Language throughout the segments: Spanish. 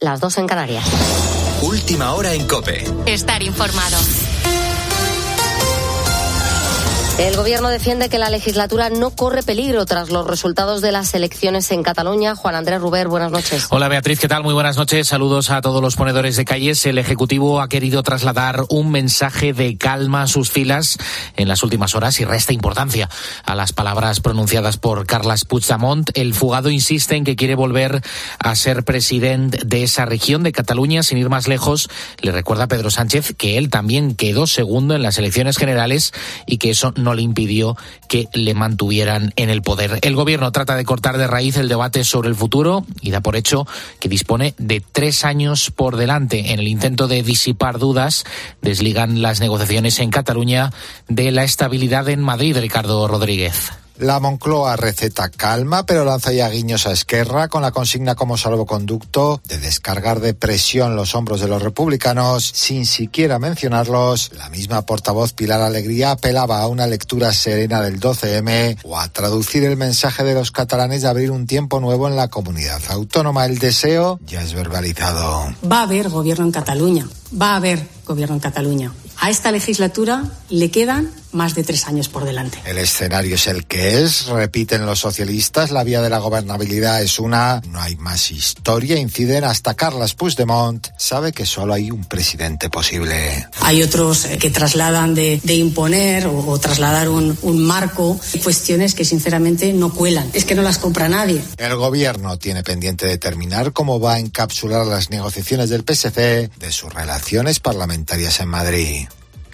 las 2 en Canarias. Última hora en COPE. Estar informado. El Gobierno defiende que la legislatura no corre peligro tras los resultados de las elecciones en Cataluña. Juan Andrés Ruber, buenas noches. Hola Beatriz, ¿qué tal? Muy buenas noches. Saludos a todos los ponedores de calles. El Ejecutivo ha querido trasladar un mensaje de calma a sus filas en las últimas horas y resta importancia a las palabras pronunciadas por Carles Puigdemont. El fugado insiste en que quiere volver a ser presidente de esa región de Cataluña. Sin ir más lejos, le recuerda a Pedro Sánchez que él también quedó segundo en las elecciones generales y que eso no le impidió que le mantuvieran en el poder. El Gobierno trata de cortar de raíz el debate sobre el futuro y da por hecho que dispone de 3 años por delante. En el intento de disipar dudas, desligan las negociaciones en Cataluña de la estabilidad en Madrid. Ricardo Rodríguez. La Moncloa receta calma, pero lanza ya guiños a Esquerra con la consigna como salvoconducto de descargar de presión los hombros de los republicanos sin siquiera mencionarlos. La misma portavoz Pilar Alegría apelaba a una lectura serena del 12M o a traducir el mensaje de los catalanes de abrir un tiempo nuevo en la comunidad autónoma. El deseo ya es verbalizado. Va a haber gobierno en Cataluña. Va a haber gobierno en Cataluña. A esta legislatura le quedan más de 3 años por delante. El escenario es el que es, repiten los socialistas, la vía de la gobernabilidad es una, no hay más historia, inciden hasta Carles Puigdemont, sabe que solo hay un presidente posible. Hay otros que trasladan de imponer o trasladar un marco, cuestiones que sinceramente no cuelan, es que no las compra nadie. El gobierno tiene pendiente determinar cómo va a encapsular las negociaciones del PSC de sus relaciones parlamentarias en Madrid.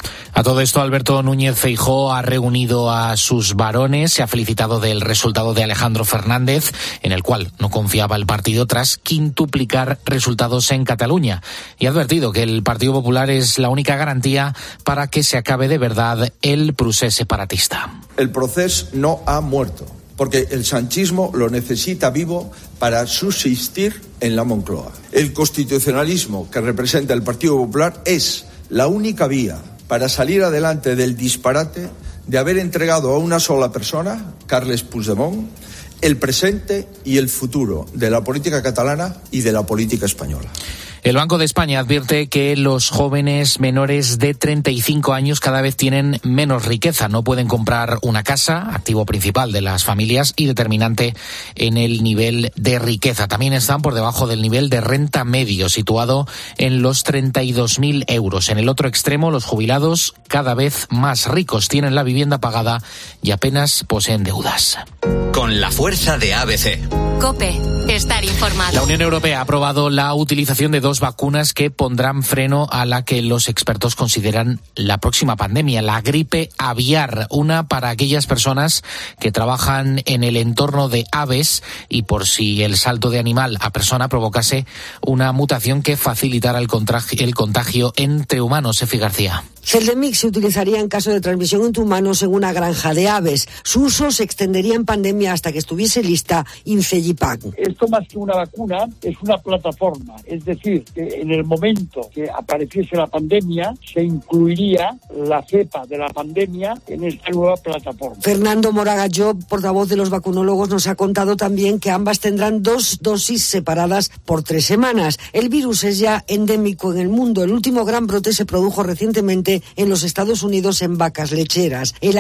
A todo esto, Alberto Núñez Feijóo ha reunido a sus varones, se ha felicitado del resultado de Alejandro Fernández, en el cual no confiaba el partido tras quintuplicar resultados en Cataluña, y ha advertido que el Partido Popular es la única garantía para que se acabe de verdad el procés separatista. El proceso no ha muerto, porque el sanchismo lo necesita vivo para subsistir en la Moncloa. El constitucionalismo que representa el Partido Popular es la única vía para salir adelante del disparate de haber entregado a una sola persona, Carles Puigdemont, el presente y el futuro de la política catalana y de la política española. El Banco de España advierte que los jóvenes menores de 35 años cada vez tienen menos riqueza. No pueden comprar una casa, activo principal de las familias y determinante en el nivel de riqueza. También están por debajo del nivel de renta medio, situado en los 32.000 euros. En el otro extremo, los jubilados, cada vez más ricos, tienen la vivienda pagada y apenas poseen deudas. Con la fuerza de ABC. COPE. Estar informado. La Unión Europea ha aprobado la utilización de 2 vacunas que pondrán freno a la que los expertos consideran la próxima pandemia, la gripe aviar. Una para aquellas personas que trabajan en el entorno de aves y por si el salto de animal a persona provocase una mutación que facilitara el contagio entre humanos. Efi García. Celdemix se utilizaría en caso de transmisión entre humanos en una granja de aves. Su uso se extendería en pandemia hasta que estuviese lista Inceyipac. Esto más que una vacuna es una plataforma, es decir, que en el momento que apareciese la pandemia se incluiría la cepa de la pandemia en esta nueva plataforma. Fernando Moraga Job, portavoz de los vacunólogos, nos ha contado también que ambas tendrán 2 dosis separadas por 3 semanas. El virus es ya endémico en el mundo. El último gran brote se produjo recientemente en los Estados Unidos en vacas lecheras. El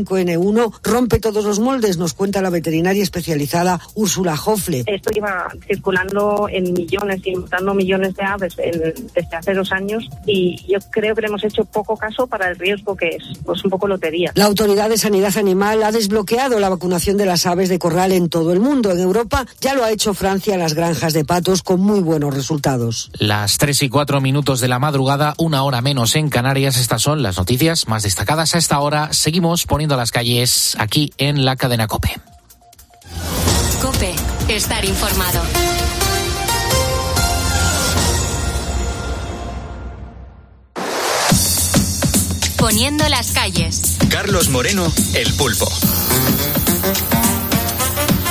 H5N1 rompe todos los moldes, nos cuenta la veterinaria especializada Úrsula Hofle. Esto iba circulando en millones y matando millones de aves desde hace 2 años y yo creo que le hemos hecho poco caso para el riesgo que es, pues un poco lotería. La Autoridad de Sanidad Animal ha desbloqueado la vacunación de las aves de corral en todo el mundo. En Europa ya lo ha hecho Francia en las granjas de patos con muy buenos resultados. Las 3:04 de la madrugada, 1 hora menos en Canarias. Estas son las noticias más destacadas a esta hora. Seguimos poniendo las calles aquí en la cadena COPE. COPE. Estar informado. Poniendo las calles. Carlos Moreno, El Pulpo.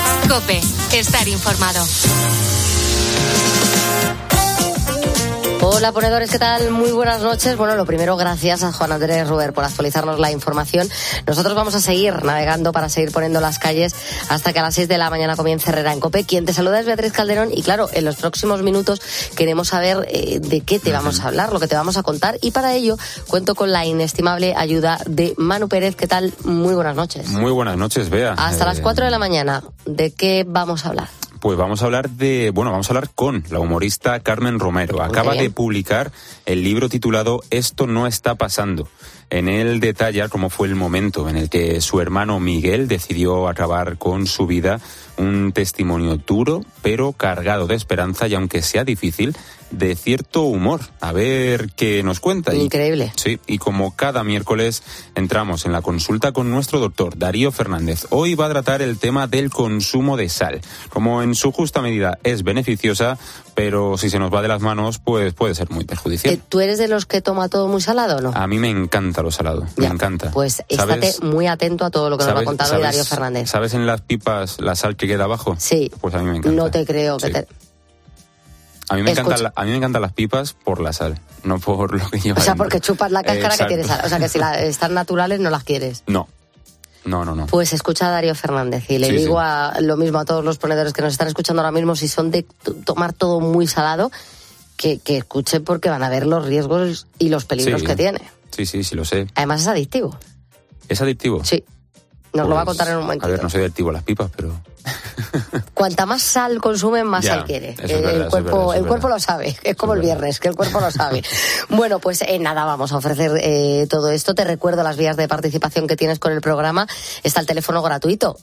COPE. Estar informado. Hola, ponedores, ¿qué tal? Muy buenas noches. Bueno, lo primero, gracias a Juan Andrés Ruber por actualizarnos la información. Nosotros vamos a seguir navegando para seguir poniendo las calles hasta que a las 6 de la mañana comience Herrera en COPE. Quien te saluda es Beatriz Calderón y, claro, en los próximos minutos queremos saber de qué te vamos a hablar, lo que te vamos a contar, y para ello cuento con la inestimable ayuda de Manu Pérez. ¿Qué tal? Muy buenas noches. Muy buenas noches, Bea. Hasta las 4 de la mañana. ¿De qué vamos a hablar? Pues vamos a hablar con la humorista Carmen Romero. Acaba de publicar el libro titulado Esto no está pasando. En él detalla cómo fue el momento en el que su hermano Miguel decidió acabar con su vida, un testimonio duro, pero cargado de esperanza y, aunque sea difícil, de cierto humor. A ver qué nos cuenta. Increíble. Sí, y como cada miércoles entramos en la consulta con nuestro doctor Darío Fernández. Hoy va a tratar el tema del consumo de sal. Como en su justa medida es beneficiosa, pero si se nos va de las manos, pues puede ser muy perjudicial. ¿Tú eres de los que toma todo muy salado o no? A mí me encanta lo salado, me encanta. Pues estate muy atento a todo lo que nos va a contar hoy Darío Fernández. ¿Sabes en las pipas la sal que queda abajo? Sí. Pues a mí me encanta. No te creo que te... A mí me encantan las pipas por la sal, no por lo que lleva. O sea, porque chupas la cáscara que tiene sal. O sea, que si están naturales no las quieres. No. Pues escucha a Darío Fernández y le digo lo mismo a todos los ponedores que nos están escuchando ahora mismo, si son de tomar todo muy salado, que escuchen, porque van a ver los riesgos y los peligros que tiene. Sí, lo sé. Además es adictivo. ¿Es adictivo? Sí. Nos lo va a contar en un momentito. A ver, no soy adictivo a las pipas, pero... Cuanta más sal consumen, más sal quiere. El cuerpo lo sabe, es como el viernes, que el cuerpo lo sabe. Bueno, pues nada, vamos a ofrecer todo esto. Te recuerdo las vías de participación que tienes con el programa. Está el teléfono gratuito,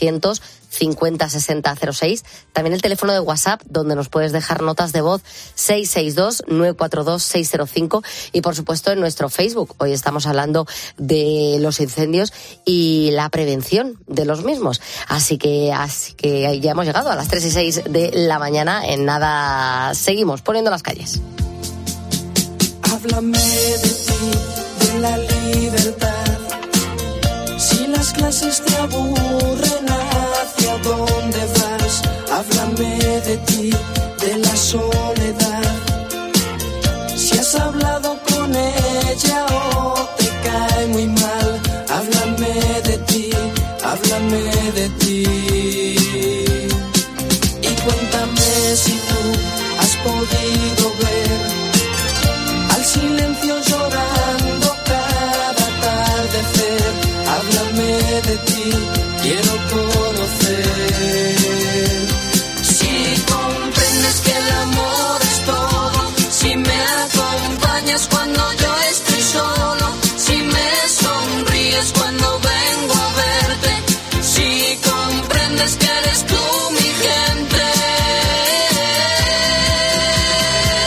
950 60 06. También el teléfono de WhatsApp, donde nos puedes dejar notas de voz, 662 942 605. Y por supuesto en nuestro Facebook. Hoy estamos hablando de los incendios y la prevención de los mismos. Así que ya hemos llegado a las 3 y 6 de la mañana. En nada seguimos poniendo las calles. Háblame de ti, de la libertad. Si las clases te aburren, ¿hacia dónde vas? Háblame de ti, de la soledad. Si has hablado con ella o te cae muy mal, háblame de ti, háblame de ti. Y cuéntame si tú has podido ver al silencio llorando cada atardecer. Háblame de ti, quiero conocer. Si comprendes que el amor es todo, si me acompañas cuando yo estoy solo, si me sonríes cuando vengo a verte, si comprendes que eres tú mi gente.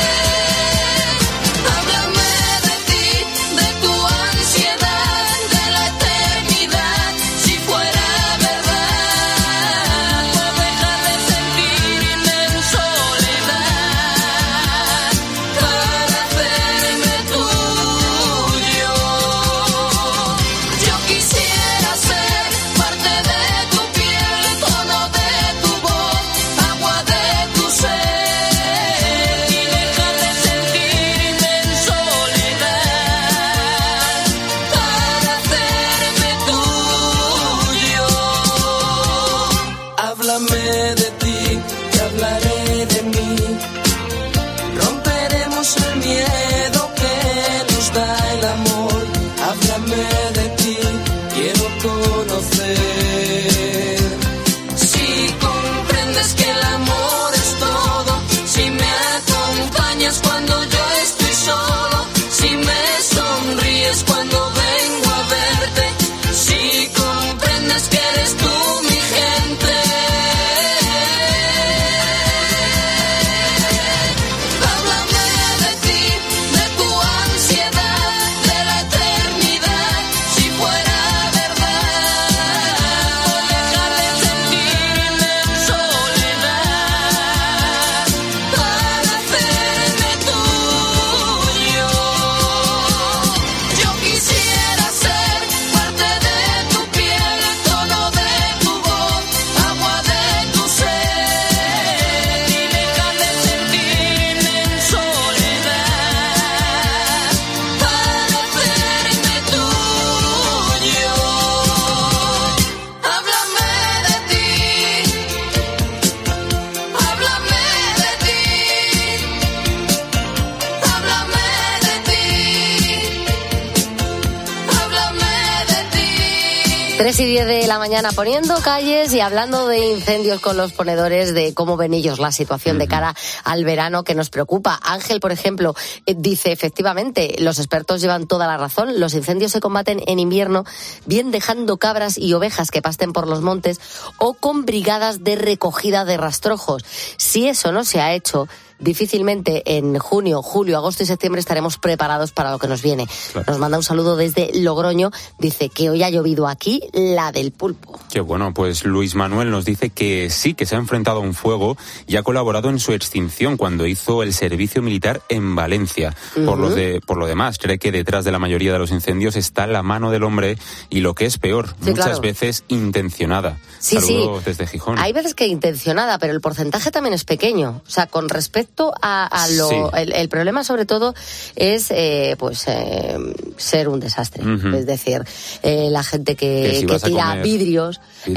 3:10 de la mañana poniendo calles y hablando de incendios con los ponedores, de cómo ven ellos la situación de cara al verano que nos preocupa. Ángel, por ejemplo, dice, efectivamente, los expertos llevan toda la razón. Los incendios se combaten en invierno, bien dejando cabras y ovejas que pasten por los montes o con brigadas de recogida de rastrojos. Si eso no se ha hecho, difícilmente en junio, julio, agosto y septiembre estaremos preparados para lo que nos viene. Claro. Nos manda un saludo desde Logroño. Dice que hoy ha llovido aquí la del pulpo. Qué bueno, pues Luis Manuel nos dice que sí, que se ha enfrentado a un fuego y ha colaborado en su extinción cuando hizo el servicio militar en Valencia. Por lo demás, cree que detrás de la mayoría de los incendios está la mano del hombre y, lo que es peor, muchas veces intencionada. Saludos desde Gijón. Hay veces que intencionada, pero el porcentaje también es pequeño. O sea, con respecto el problema sobre todo es ser un desastre. Es decir, la gente que tira vidrios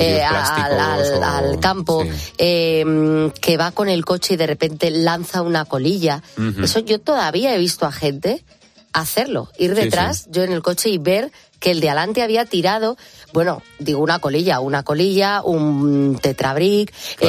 al campo, que va con el coche y de repente lanza una colilla. Eso yo todavía he visto a gente hacerlo, ir detrás, yo en el coche, y ver que el de adelante había tirado, una colilla, un tetrabric,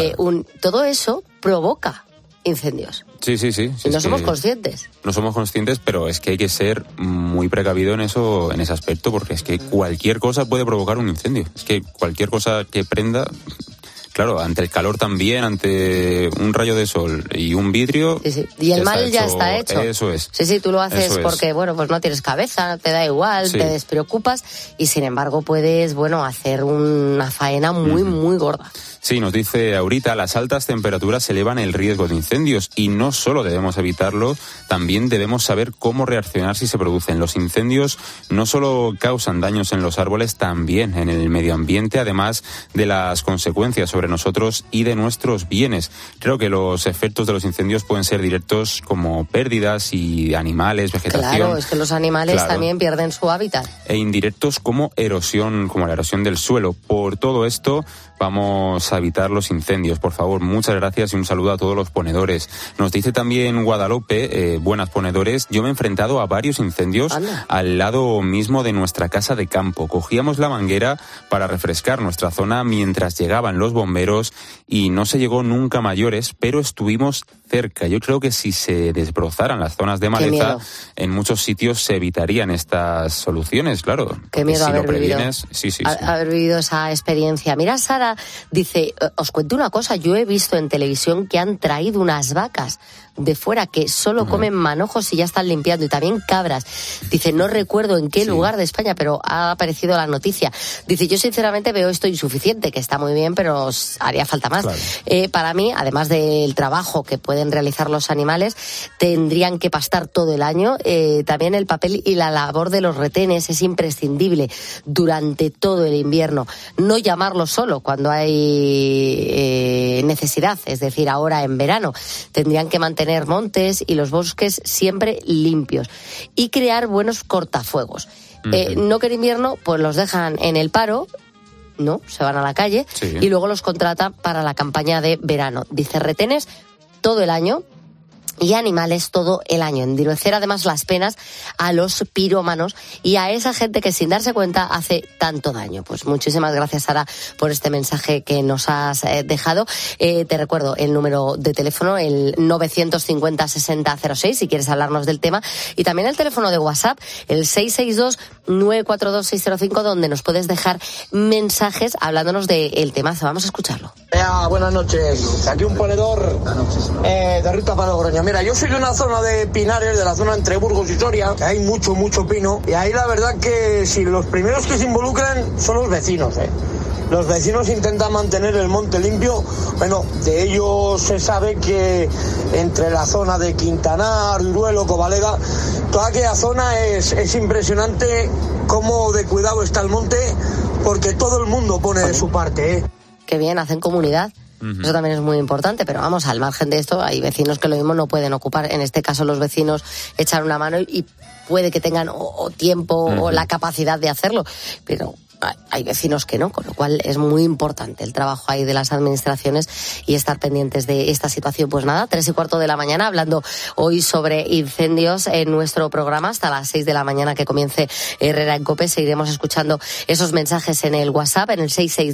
todo eso provoca incendios. Sí. Y no somos conscientes. No somos conscientes, pero es que hay que ser muy precavido en ese aspecto, porque es que cualquier cosa puede provocar un incendio. Es que cualquier cosa que prenda, claro, ante el calor también, ante un rayo de sol y un vidrio... Sí. Y el mal ya está hecho. Eso es. Sí, tú lo haces porque, pues no tienes cabeza, te da igual, te despreocupas, y sin embargo puedes, hacer una faena muy, muy gorda. Sí, nos dice Aurita, las altas temperaturas elevan el riesgo de incendios y no solo debemos evitarlo, también debemos saber cómo reaccionar si se producen. Los incendios no solo causan daños en los árboles, también en el medio ambiente, además de las consecuencias sobre nosotros y de nuestros bienes. Creo que los efectos de los incendios pueden ser directos, como pérdidas y animales, vegetación. Claro, es que los animales también pierden su hábitat. E indirectos como erosión, como la erosión del suelo. Por todo esto, vamos a evitar los incendios, por favor. Muchas gracias y un saludo a todos los ponedores. Nos dice también Guadalupe, buenas ponedores, yo me he enfrentado a varios incendios al lado mismo de nuestra casa de campo. Cogíamos la manguera para refrescar nuestra zona mientras llegaban los bomberos y no se llegó nunca a mayores, pero estuvimos cerca. Yo creo que si se desbrozaran las zonas de maleza, en muchos sitios se evitarían estas soluciones, claro. Qué miedo si haber vivido. Haber vivido esa experiencia. Mira, Sara dice, os cuento una cosa, yo he visto en televisión que han traído unas vacas de fuera que solo comen manojos y ya están limpiando, y también cabras. Dice, no recuerdo en qué lugar de España, pero ha aparecido la noticia. Dice, yo sinceramente veo esto insuficiente, que está muy bien, pero haría falta más. Claro. Para mí, además del trabajo que pueden realizar los animales, tendrían que pastar todo el año. También el papel y la labor de los retenes es imprescindible durante todo el invierno. No llamarlo solo cuando hay necesidad, es decir, ahora en verano. Tendrían que mantener montes y los bosques siempre limpios y crear buenos cortafuegos. No que en invierno pues los dejan en el paro, no, se van a la calle y luego los contratan para la campaña de verano. Dice, retenes todo el año y animales todo el año. Endurecer además las penas a los pirómanos y a esa gente que sin darse cuenta hace tanto daño. Pues muchísimas gracias, Sara, por este mensaje que nos has dejado. Te recuerdo el número de teléfono, el 950-6006, si quieres hablarnos del tema, y también el teléfono de WhatsApp, el 662-942-605, donde nos puedes dejar mensajes hablándonos del temazo. Vamos a escucharlo. Buenas noches. Aquí un ponedor de Rita para Logroño. Mira, yo soy de una zona de Pinares, de la zona entre Burgos y Soria, que hay mucho pino, y ahí la verdad que si los primeros que se involucran son los vecinos, Los vecinos intentan mantener el monte limpio. Bueno, de ellos se sabe que entre la zona de Quintanar, Uruelo, Covalega, toda aquella zona es impresionante cómo de cuidado está el monte, porque todo el mundo pone de su parte, Qué bien, hacen comunidad. Eso también es muy importante, pero vamos, al margen de esto, hay vecinos que lo mismo no pueden ocupar. En este caso, los vecinos echan una mano y puede que tengan o tiempo o la capacidad de hacerlo, pero hay vecinos que no, con lo cual es muy importante el trabajo ahí de las administraciones y estar pendientes de esta situación. Pues nada, 3:15 de la mañana, hablando hoy sobre incendios en nuestro programa, hasta las 6 de la mañana que comience Herrera en COPE. Seguiremos escuchando esos mensajes en el WhatsApp, en el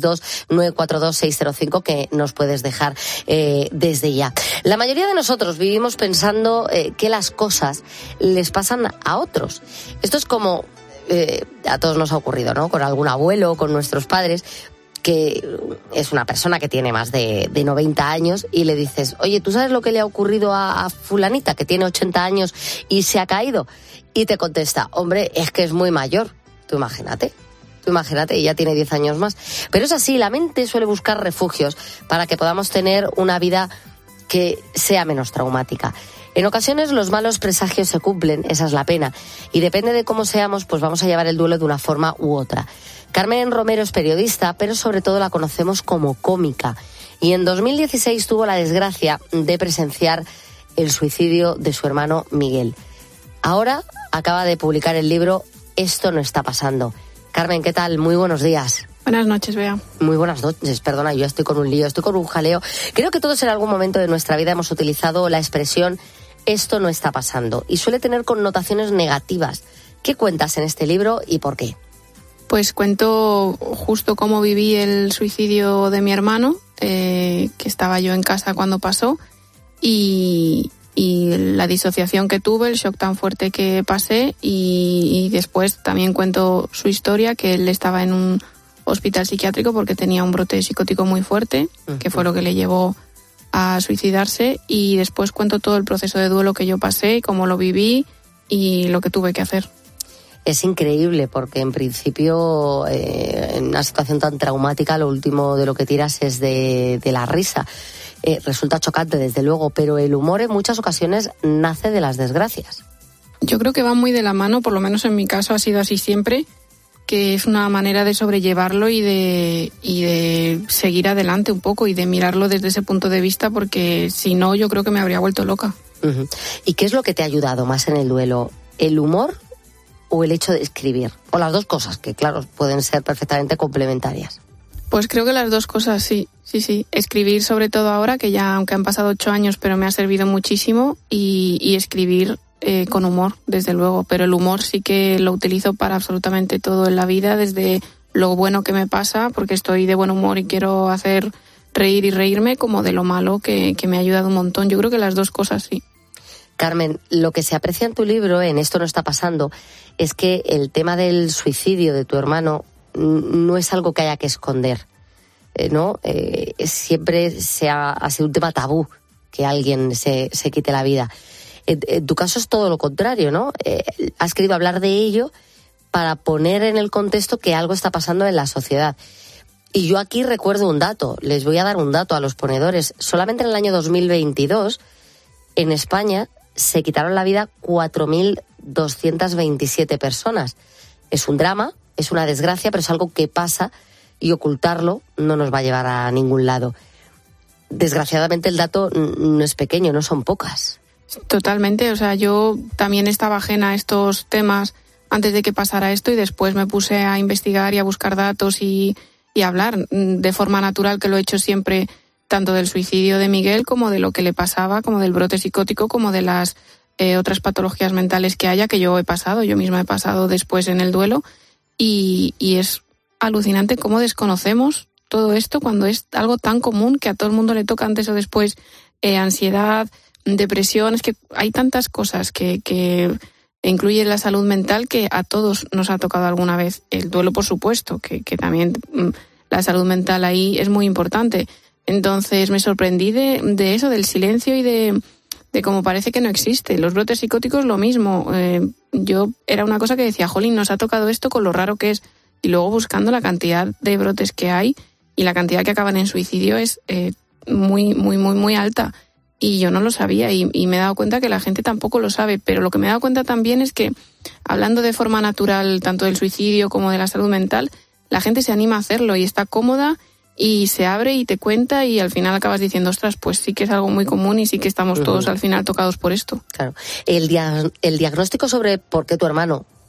662-942-605, que nos puedes dejar desde ya. La mayoría de nosotros vivimos pensando que las cosas les pasan a otros. Esto es como... a todos nos ha ocurrido, ¿no? Con algún abuelo, con nuestros padres, que es una persona que tiene más de 90 años y le dices, oye, ¿tú sabes lo que le ha ocurrido a fulanita que tiene 80 años y se ha caído? Y te contesta, hombre, es que es muy mayor. Tú imagínate, y ya tiene 10 años más. Pero es así, la mente suele buscar refugios para que podamos tener una vida que sea menos traumática. En ocasiones los malos presagios se cumplen, esa es la pena, y depende de cómo seamos, pues vamos a llevar el duelo de una forma u otra. Carmen Romero es periodista, pero sobre todo la conocemos como cómica, y en 2016 tuvo la desgracia de presenciar el suicidio de su hermano Miguel. Ahora acaba de publicar el libro Esto no está pasando. Carmen, ¿qué tal? Muy buenos días. Buenas noches, Bea. Muy buenas noches, perdona, yo ya estoy con un lío, estoy con un jaleo. Creo que todos en algún momento de nuestra vida hemos utilizado la expresión esto no está pasando y suele tener connotaciones negativas. ¿Qué cuentas en este libro y por qué? Pues cuento justo cómo viví el suicidio de mi hermano, que estaba yo en casa cuando pasó, y la disociación que tuve, el shock tan fuerte que pasé, y después también cuento su historia, que él estaba en un hospital psiquiátrico porque tenía un brote psicótico muy fuerte, que fue lo que le llevó a suicidarse, y después cuento todo el proceso de duelo que yo pasé, cómo lo viví y lo que tuve que hacer. Es increíble porque en principio en una situación tan traumática lo último de lo que tiras es de la risa. Resulta chocante desde luego, pero el humor en muchas ocasiones nace de las desgracias. Yo creo que va muy de la mano, por lo menos en mi caso ha sido así siempre, que es una manera de sobrellevarlo y de seguir adelante un poco y de mirarlo desde ese punto de vista, porque si no yo creo que me habría vuelto loca. Uh-huh. ¿Y qué es lo que te ha ayudado más en el duelo? ¿El humor o el hecho de escribir? O las dos cosas, que claro, pueden ser perfectamente complementarias. Pues creo que las dos cosas, sí. Escribir sobre todo ahora, que ya aunque han pasado 8 años, pero me ha servido muchísimo, y escribir con humor, desde luego, pero el humor sí que lo utilizo para absolutamente todo en la vida, desde lo bueno que me pasa, porque estoy de buen humor y quiero hacer reír y reírme, como de lo malo que me ha ayudado un montón. Yo creo que las dos cosas, sí. Carmen, lo que se aprecia en tu libro, en Esto no está pasando, es que el tema del suicidio de tu hermano no es algo que haya que esconder, ¿no? Siempre ha sido un tema tabú que alguien se quite la vida. En tu caso es todo lo contrario, ¿no? Has querido hablar de ello para poner en el contexto que algo está pasando en la sociedad. Y yo aquí recuerdo un dato, les voy a dar un dato a los ponedores. Solamente en el año 2022, en España, se quitaron la vida 4.227 personas. Es un drama, es una desgracia, pero es algo que pasa y ocultarlo no nos va a llevar a ningún lado. Desgraciadamente el dato no es pequeño, no son pocas. Totalmente, o sea, yo también estaba ajena a estos temas antes de que pasara esto, y después me puse a investigar y a buscar datos y hablar de forma natural, que lo he hecho siempre, tanto del suicidio de Miguel como de lo que le pasaba, como del brote psicótico, como de las otras patologías mentales que haya, que yo misma he pasado después en el duelo, y es alucinante cómo desconocemos todo esto cuando es algo tan común que a todo el mundo le toca antes o después, ansiedad, depresión. Es que hay tantas cosas que incluye la salud mental que a todos nos ha tocado alguna vez. El duelo, por supuesto, que también la salud mental ahí es muy importante. Entonces me sorprendí de eso, del silencio y de cómo parece que no existe. Los brotes psicóticos lo mismo. Yo era una cosa que decía, jolín, nos ha tocado esto con lo raro que es. Y luego buscando la cantidad de brotes que hay y la cantidad que acaban en suicidio es muy, muy, muy, muy alta. Y yo no lo sabía y me he dado cuenta que la gente tampoco lo sabe. Pero lo que me he dado cuenta también es que, hablando de forma natural tanto del suicidio como de la salud mental, la gente se anima a hacerlo y está cómoda y se abre y te cuenta, y al final acabas diciendo, ostras, pues sí que es algo muy común y sí que estamos todos al final tocados por esto. Claro. El diagnóstico sobre por qué tu hermano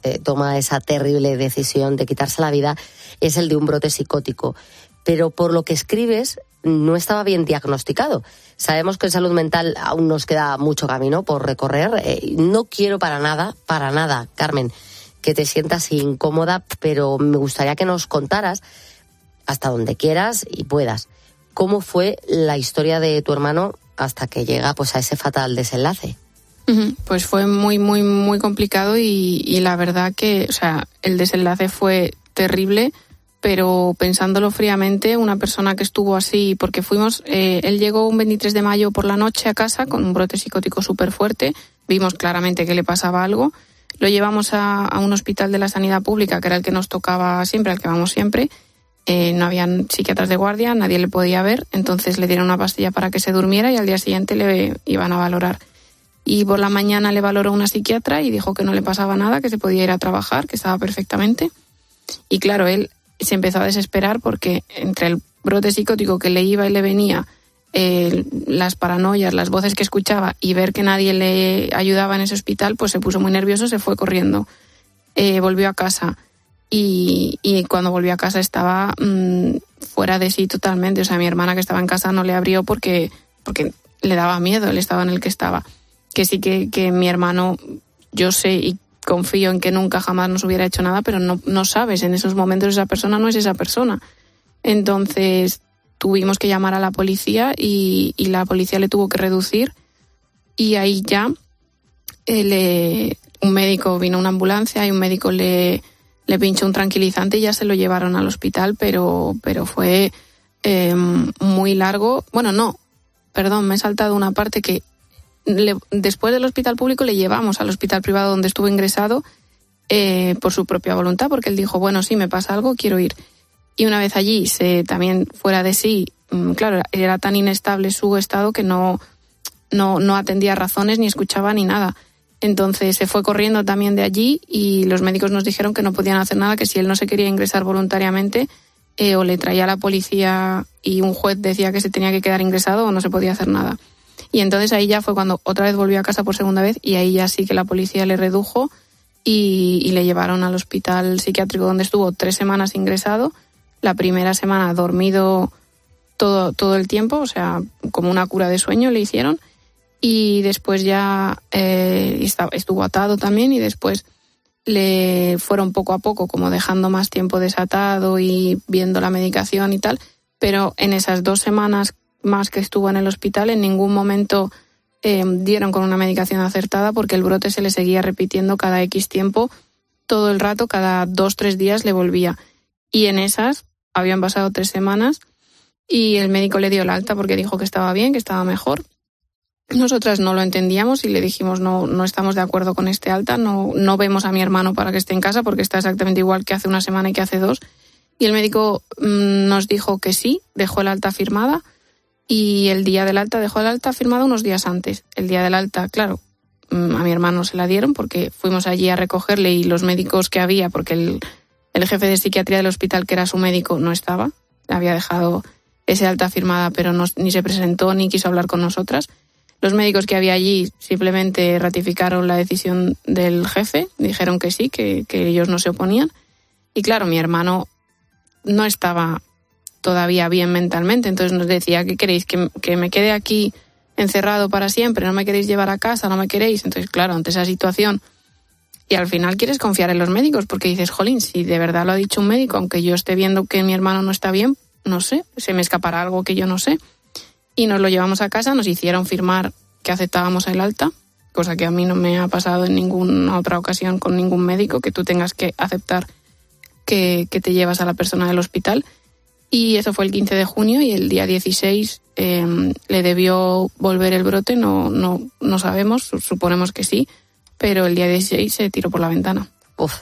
toma esa terrible decisión de quitarse la vida es el de un brote psicótico. Pero por lo que escribes, no estaba bien diagnosticado. Sabemos que en salud mental aún nos queda mucho camino por recorrer. No quiero para nada, Carmen, que te sientas incómoda, pero me gustaría que nos contaras, hasta donde quieras y puedas, cómo fue la historia de tu hermano hasta que llega pues a ese fatal desenlace. Pues fue muy, muy, muy complicado y la verdad que, o sea, el desenlace fue terrible, pero pensándolo fríamente, una persona que estuvo así, porque él llegó un 23 de mayo por la noche a casa con un brote psicótico súper fuerte, vimos claramente que le pasaba algo, lo llevamos a un hospital de la sanidad pública, que era el que nos tocaba siempre, al que vamos siempre, no habían psiquiatras de guardia, nadie le podía ver, entonces le dieron una pastilla para que se durmiera y al día siguiente le iban a valorar. Y por la mañana le valoró una psiquiatra y dijo que no le pasaba nada, que se podía ir a trabajar, que estaba perfectamente. Y claro, él se empezó a desesperar porque entre el brote psicótico que le iba y le venía, las paranoias, las voces que escuchaba y ver que nadie le ayudaba en ese hospital, pues se puso muy nervioso, se fue corriendo. Volvió a casa y cuando volvió a casa estaba fuera de sí totalmente. O sea, mi hermana que estaba en casa no le abrió porque le daba miedo el estado en el que estaba. Que sí que mi hermano, yo sé y confío en que nunca jamás nos hubiera hecho nada, pero no sabes, en esos momentos esa persona no es esa persona. Entonces tuvimos que llamar a la policía y la policía le tuvo que reducir y ahí ya un médico, vino una ambulancia y un médico le pinchó un tranquilizante y ya se lo llevaron al hospital, pero fue muy largo. Bueno, no, perdón, me he saltado una parte que después del hospital público le llevamos al hospital privado donde estuvo ingresado por su propia voluntad, porque él dijo, bueno, sí, me pasa algo, quiero ir. Y una vez allí, también fuera de sí, claro, era tan inestable su estado que no atendía razones, ni escuchaba, ni nada. Entonces se fue corriendo también de allí y los médicos nos dijeron que no podían hacer nada, que si él no se quería ingresar voluntariamente, o le traía a la policía y un juez decía que se tenía que quedar ingresado o no se podía hacer nada. Y entonces ahí ya fue cuando otra vez volvió a casa por segunda vez y ahí ya sí que la policía le redujo y le llevaron al hospital psiquiátrico donde estuvo 3 semanas ingresado. La primera semana dormido todo el tiempo, o sea, como una cura de sueño le hicieron. Y después ya estuvo atado también y después le fueron poco a poco como dejando más tiempo desatado y viendo la medicación y tal. Pero en esas 2 semanas más que estuvo en el hospital, en ningún momento dieron con una medicación acertada porque el brote se le seguía repitiendo cada X tiempo, todo el rato, cada 2-3 días le volvía. Y en esas habían pasado 3 semanas y el médico le dio el alta porque dijo que estaba bien, que estaba mejor. Nosotras no lo entendíamos y le dijimos no estamos de acuerdo con este alta, no vemos a mi hermano para que esté en casa porque está exactamente igual que hace 1 semana y que hace 2. Y el médico nos dijo que sí, dejó el alta firmada. Y el día del alta dejó el alta firmada unos días antes. El día del alta, claro, a mi hermano se la dieron porque fuimos allí a recogerle y los médicos que había, porque el jefe de psiquiatría del hospital, que era su médico, no estaba. Había dejado ese alta firmada, pero ni se presentó ni quiso hablar con nosotras. Los médicos que había allí simplemente ratificaron la decisión del jefe, dijeron que sí, que ellos no se oponían. Y claro, mi hermano no estaba todavía bien mentalmente, entonces nos decía, ¿qué queréis? ¿Que me quede aquí encerrado para siempre? ¿No me queréis llevar a casa? ¿No me queréis? Entonces, claro, ante esa situación, y al final quieres confiar en los médicos, porque dices, jolín, si de verdad lo ha dicho un médico, aunque yo esté viendo que mi hermano no está bien, no sé, se me escapará algo que yo no sé. Y nos lo llevamos a casa, nos hicieron firmar que aceptábamos el alta, cosa que a mí no me ha pasado en ninguna otra ocasión con ningún médico, que tú tengas que aceptar que te llevas a la persona del hospital. Y eso fue el 15 de junio y el día 16 le debió volver el brote, no sabemos, suponemos que sí, pero el día 16 se tiró por la ventana. Uf,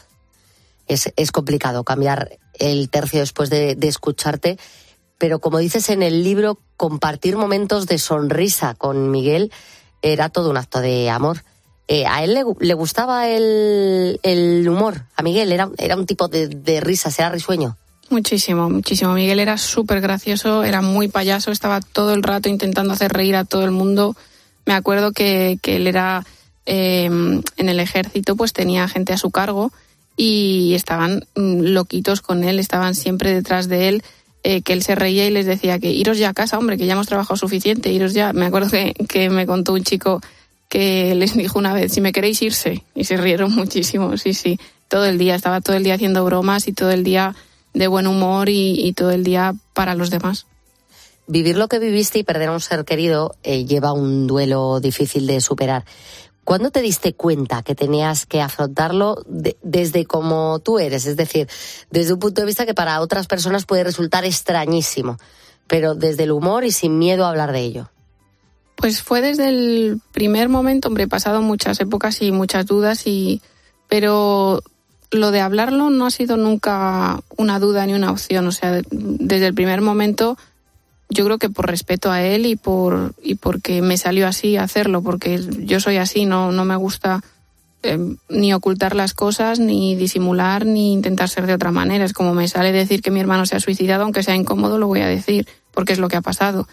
es complicado cambiar el tercio después de escucharte, pero como dices en el libro, compartir momentos de sonrisa con Miguel era todo un acto de amor. A él le gustaba el humor, a Miguel era un tipo de risas, era risueño. Muchísimo, muchísimo. Miguel era súper gracioso, era muy payaso, estaba todo el rato intentando hacer reír a todo el mundo. Me acuerdo que él era en el ejército, pues tenía gente a su cargo y estaban loquitos con él, estaban siempre detrás de él, que él se reía y les decía que iros ya a casa, hombre, que ya hemos trabajado suficiente, iros ya. Me acuerdo que me contó un chico que les dijo una vez, si me queréis irse, y se rieron muchísimo, sí, todo el día, estaba todo el día haciendo bromas y todo el día de buen humor y todo el día para los demás. Vivir lo que viviste y perder a un ser querido lleva un duelo difícil de superar. ¿Cuándo te diste cuenta que tenías que afrontarlo desde como tú eres? Es decir, desde un punto de vista que para otras personas puede resultar extrañísimo, pero desde el humor y sin miedo a hablar de ello. Pues fue desde el primer momento, hombre, he pasado muchas épocas y muchas dudas, pero lo de hablarlo no ha sido nunca una duda ni una opción. O sea, desde el primer momento, yo creo que por respeto a él y porque me salió así hacerlo, porque yo soy así, no me gusta ni ocultar las cosas, ni disimular, ni intentar ser de otra manera. Es como me sale decir que mi hermano se ha suicidado, aunque sea incómodo, lo voy a decir, porque es lo que ha pasado.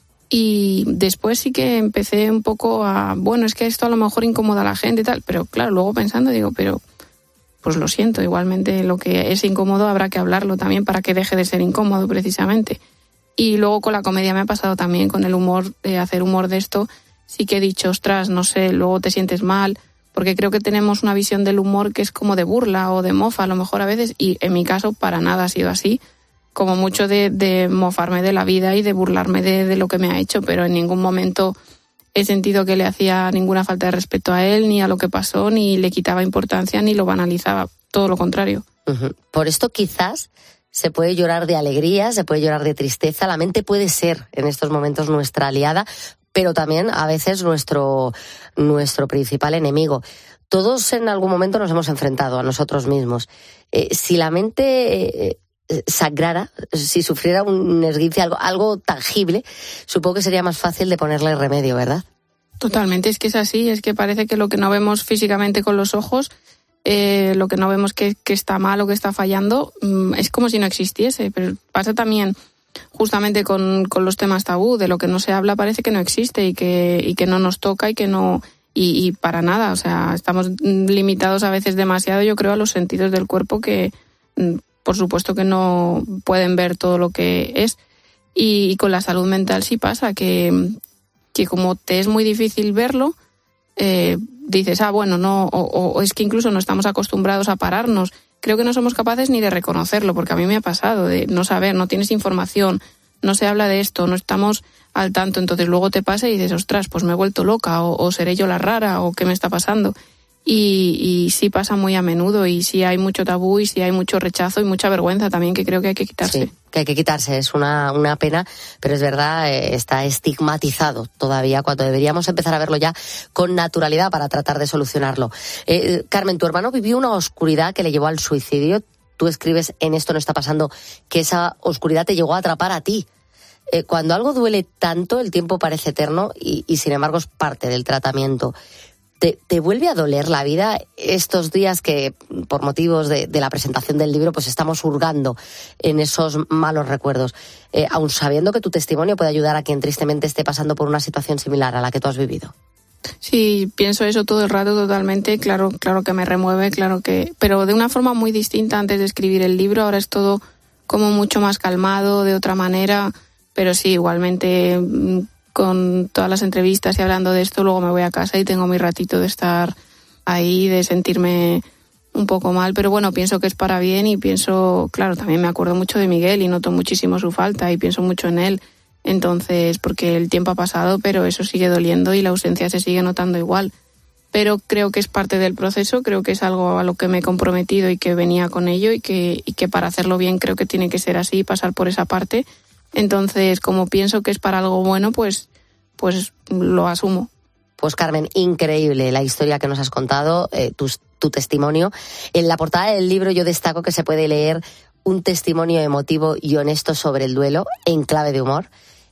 Y después sí que empecé un poco es que esto a lo mejor incomoda a la gente y tal, pero claro, luego pensando digo, pero pues lo siento, igualmente lo que es incómodo habrá que hablarlo también para que deje de ser incómodo precisamente. Y luego con la comedia me ha pasado también, con el humor, hacer humor de esto, sí que he dicho, ostras, no sé, luego te sientes mal, porque creo que tenemos una visión del humor que es como de burla o de mofa a lo mejor a veces, y en mi caso para nada ha sido así, como mucho de mofarme de la vida y de burlarme de lo que me ha hecho, pero en ningún momento he sentido que le hacía ninguna falta de respeto a él, ni a lo que pasó, ni le quitaba importancia, ni lo banalizaba, todo lo contrario. Uh-huh. Por esto quizás se puede llorar de alegría, se puede llorar de tristeza, la mente puede ser en estos momentos nuestra aliada, pero también a veces nuestro principal enemigo. Todos en algún momento nos hemos enfrentado a nosotros mismos. Si la mente sangrara, si sufriera un esguince, algo tangible, supongo que sería más fácil de ponerle remedio, ¿verdad? Totalmente, es que es así, es que parece que lo que no vemos físicamente con los ojos, lo que no vemos que está mal o que está fallando, es como si no existiese. Pero pasa también justamente con los temas tabú, de lo que no se habla parece que no existe y que no nos toca y que no, y para nada. O sea, estamos limitados a veces demasiado, yo creo, a los sentidos del cuerpo que por supuesto que no pueden ver todo lo que es. Y con la salud mental sí pasa, que como te es muy difícil verlo, dices, no, o es que incluso no estamos acostumbrados a pararnos. Creo que no somos capaces ni de reconocerlo, porque a mí me ha pasado de no saber, no tienes información, no se habla de esto, no estamos al tanto, entonces luego te pasa y dices, ostras, pues me he vuelto loca, o seré yo la rara, o qué me está pasando. Y sí pasa muy a menudo, y sí hay mucho tabú, y sí hay mucho rechazo y mucha vergüenza también, que creo que hay que quitarse. Sí, que hay que quitarse, es una pena, pero es verdad, está estigmatizado todavía, cuando deberíamos empezar a verlo ya con naturalidad para tratar de solucionarlo. Carmen, tu hermano vivió una oscuridad que le llevó al suicidio. Tú escribes en Esto no está pasando que esa oscuridad te llegó a atrapar a ti. Cuando algo duele tanto, el tiempo parece eterno y sin embargo es parte del tratamiento. ¿Te vuelve a doler la vida estos días que, por motivos de la presentación del libro, pues estamos hurgando en esos malos recuerdos, aun sabiendo que tu testimonio puede ayudar a quien tristemente esté pasando por una situación similar a la que tú has vivido? Sí, pienso eso todo el rato totalmente, claro que me remueve, pero de una forma muy distinta antes de escribir el libro. Ahora es todo como mucho más calmado, de otra manera, pero sí, igualmente con todas las entrevistas y hablando de esto, luego me voy a casa y tengo mi ratito de estar ahí, de sentirme un poco mal, pero bueno, pienso que es para bien y pienso, claro, también me acuerdo mucho de Miguel y noto muchísimo su falta y pienso mucho en él, entonces, porque el tiempo ha pasado, pero eso sigue doliendo y la ausencia se sigue notando igual, pero creo que es parte del proceso, creo que es algo a lo que me he comprometido y que venía con ello y que para hacerlo bien creo que tiene que ser así, pasar por esa parte. Entonces, como pienso que es para algo bueno, pues lo asumo. Pues Carmen, increíble la historia que nos has contado, tu testimonio. En la portada del libro yo destaco que se puede leer un testimonio emotivo y honesto sobre el duelo en clave de humor.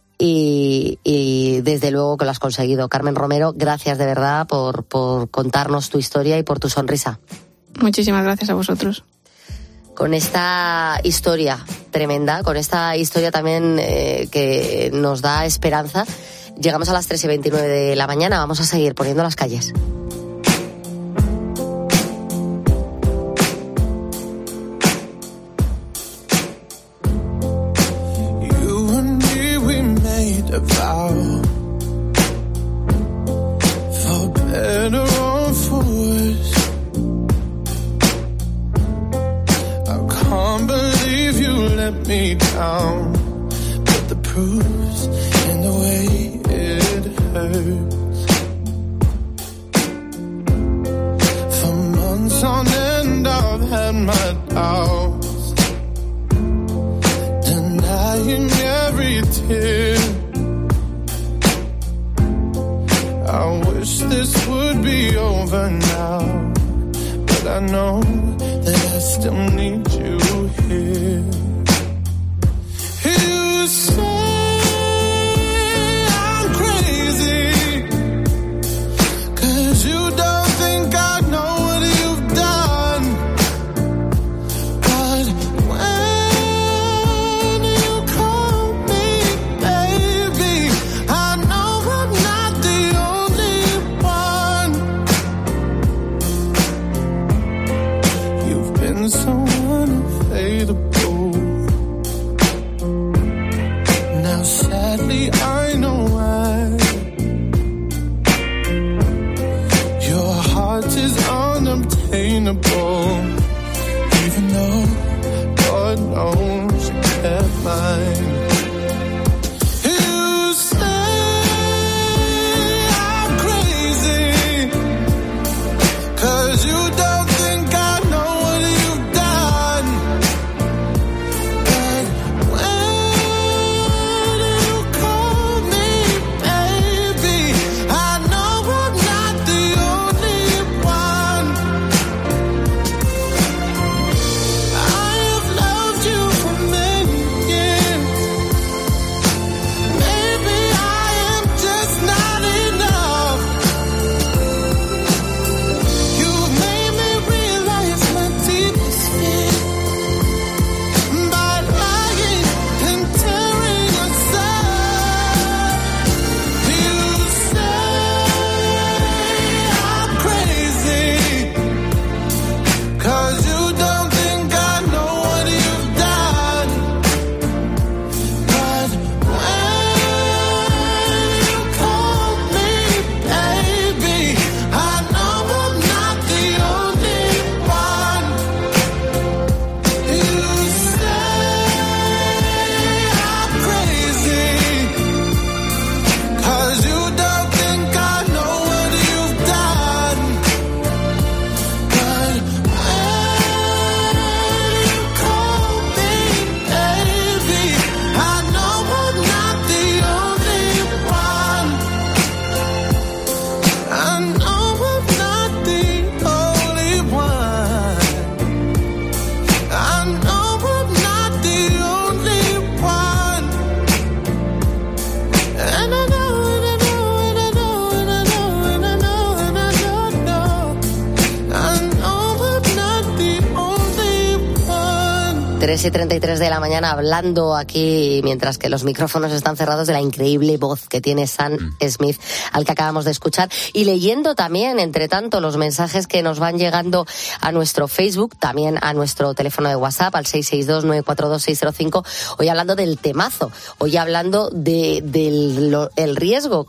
Y desde luego que lo has conseguido. Carmen Romero, gracias de verdad por contarnos tu historia y por tu sonrisa. Muchísimas gracias a vosotros. Con esta historia tremenda, con esta historia también que nos da esperanza, llegamos a las 3:29 de la mañana. Vamos a seguir poniendo las calles. me down, but the proof's in the way it hurts. For months on end I've had my doubts, denying every tear. I wish this would be over now, but I know that I still need you here. You say I'm crazy, 'cause you don't think I know what you've done. But when you call me baby, I know I'm not the only one. You've been so unavailable. Sadly, I know why. Your heart is unobtainable, even though God knows you kept mine. You say I'm crazy, 'cause you don't think I know what you've done. But y 33 de la mañana, hablando aquí, mientras que los micrófonos están cerrados, de la increíble voz que tiene Sam Smith, al que acabamos de escuchar, y leyendo también, entre tanto, los mensajes que nos van llegando a nuestro Facebook, también a nuestro teléfono de WhatsApp, al 662-942-605, hoy hablando del temazo, hoy hablando del riesgo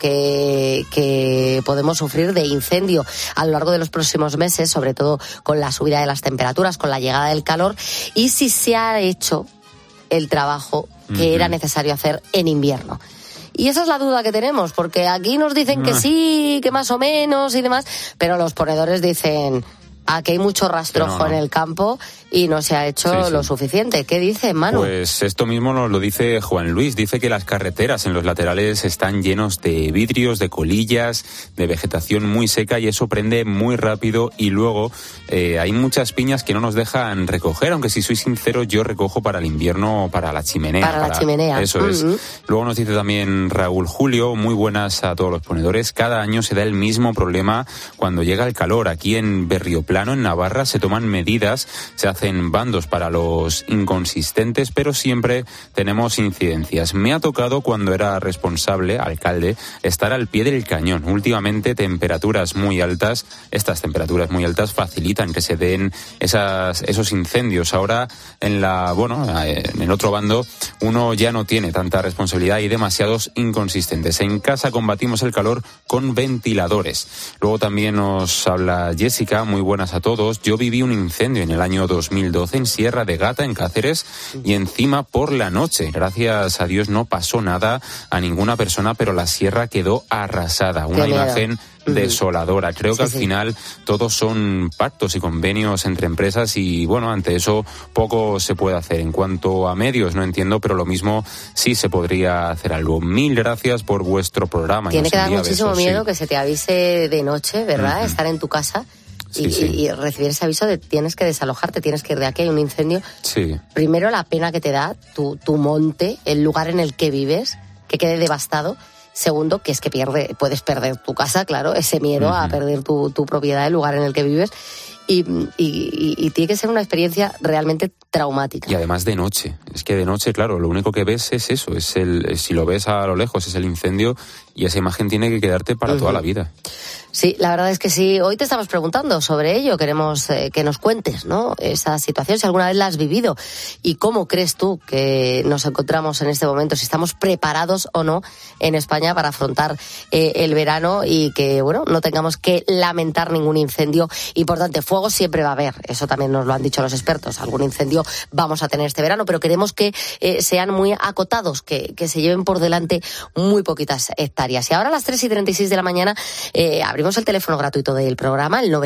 que podemos sufrir de incendio a lo largo de los próximos meses, sobre todo con la subida de las temperaturas, con la llegada del calor, y si se ha hecho el trabajo que era necesario hacer en invierno. Y esa es la duda que tenemos, porque aquí nos dicen que sí, que más o menos y demás, pero los ponedores dicen: aquí hay mucho rastrojo en el campo y no se ha hecho lo suficiente. ¿Qué dice, Manu? Pues esto mismo nos lo dice Juan Luis. Dice que las carreteras en los laterales están llenos de vidrios, de colillas, de vegetación muy seca, y eso prende muy rápido, y luego hay muchas piñas que no nos dejan recoger, aunque si soy sincero yo recojo para el invierno, para la chimenea. Para la chimenea. Eso es. Luego nos dice también Raúl Julio: muy buenas a todos los ponedores. Cada año se da el mismo problema cuando llega el calor. Aquí en Berrioplano, en Navarra, se toman medidas, se hacen bandos para los inconsistentes, pero siempre tenemos incidencias. Me ha tocado, cuando era responsable, alcalde, estar al pie del cañón. Últimamente estas temperaturas muy altas facilitan que se den esos incendios. Ahora en el otro bando uno ya no tiene tanta responsabilidad y demasiados inconsistentes. En casa combatimos el calor con ventiladores. Luego también nos habla Jessica: muy buenas buenas a todos. Yo viví un incendio en el año 2012 en Sierra de Gata, en Cáceres, y encima por la noche. Gracias a Dios no pasó nada a ninguna persona, pero la sierra quedó arrasada. Una imagen desoladora. Creo que al final todos son pactos y convenios entre empresas y, bueno, ante eso poco se puede hacer. En cuanto a medios, no entiendo, pero lo mismo sí se podría hacer algo. Mil gracias por vuestro programa. Tiene que dar muchísimo miedo que se te avise de noche, ¿verdad? Estar en tu casa y recibir ese aviso de tienes que desalojarte, tienes que ir de aquí, hay un incendio. Sí. Primero, la pena que te da tu monte, el lugar en el que vives, que quede devastado. Segundo, que es que puedes perder tu casa, claro, ese miedo a perder tu propiedad, el lugar en el que vives. Y tiene que ser una experiencia realmente traumática. Y además de noche. Es que de noche, claro, lo único que ves es eso. Si lo ves a lo lejos, es el incendio y esa imagen tiene que quedarte para toda la vida. Sí, la verdad es que sí. Hoy te estamos preguntando sobre ello. Queremos que nos cuentes, ¿no? Esa situación, si alguna vez la has vivido. Y cómo crees tú que nos encontramos en este momento, si estamos preparados o no en España para afrontar el verano y que, bueno, no tengamos que lamentar ningún incendio. Importante, fuego siempre va a haber. Eso también nos lo han dicho los expertos. Algún incendio vamos a tener este verano, pero queremos que sean muy acotados, que se lleven por delante muy poquitas hectáreas. Y ahora a las 3:36 de la mañana abrimos el teléfono gratuito del programa, el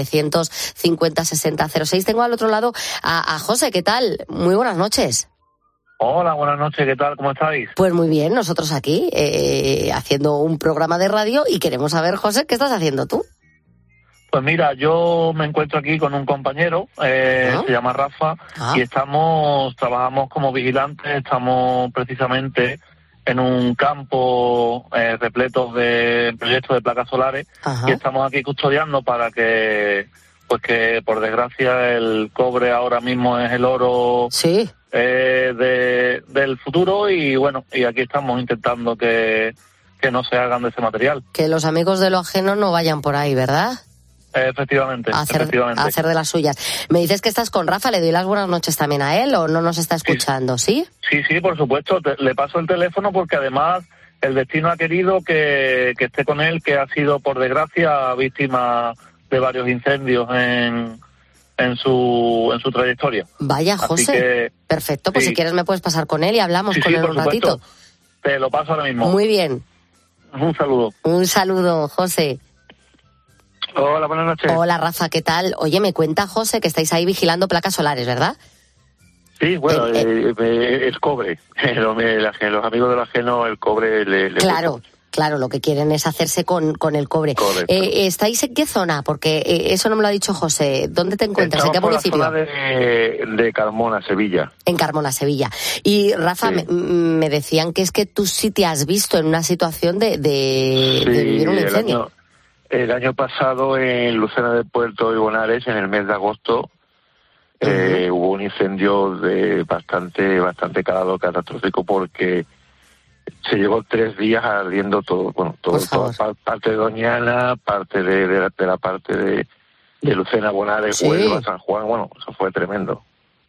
950-60-06. Tengo al otro lado a José. ¿Qué tal? Muy buenas noches. Hola, buenas noches. ¿Qué tal? ¿Cómo estáis? Pues muy bien, nosotros aquí haciendo un programa de radio y queremos saber, José, ¿qué estás haciendo tú? Pues mira, yo me encuentro aquí con un compañero, se llama Rafa, y trabajamos como vigilantes, estamos precisamente en un campo repleto de proyectos de placas solares y estamos aquí custodiando para que por desgracia el cobre ahora mismo es el oro del futuro y bueno, y aquí estamos intentando que no se hagan de ese material. Que los amigos de lo ajeno no vayan por ahí, ¿verdad? Efectivamente. Hacer de las suyas. Me dices que estás con Rafa, ¿le doy las buenas noches también a él o no nos está escuchando, sí? Sí, por supuesto, le paso el teléfono porque además el destino ha querido que esté con él, que ha sido por desgracia víctima de varios incendios en su trayectoria. Vaya, José, perfecto, pues si quieres me puedes pasar con él y hablamos con él un ratito. Te lo paso ahora mismo. Muy bien. Un saludo. Un saludo, José. Hola, buenas noches. Hola, Rafa, ¿qué tal? Oye, me cuenta José que estáis ahí vigilando placas solares, ¿verdad? Sí, bueno, el cobre. Los amigos del ajeno, el cobre le Claro, lo que quieren es hacerse con el cobre. ¿Estáis en qué zona? Porque eso no me lo ha dicho José. ¿Dónde te encuentras? Estamos ¿En qué municipio? Por la zona de Carmona, Sevilla. En Carmona, Sevilla. Y Rafa, me decían que es que tú sí te has visto en una situación de vivir un incendio. El año pasado en Lucena del Puerto y Bonares, en el mes de agosto, hubo un incendio bastante calado, catastrófico, porque se llevó 3 días ardiendo todo, toda parte de Doñana, parte de la parte de Lucena, Bonares, Huelva, San Juan. Bueno, eso fue tremendo.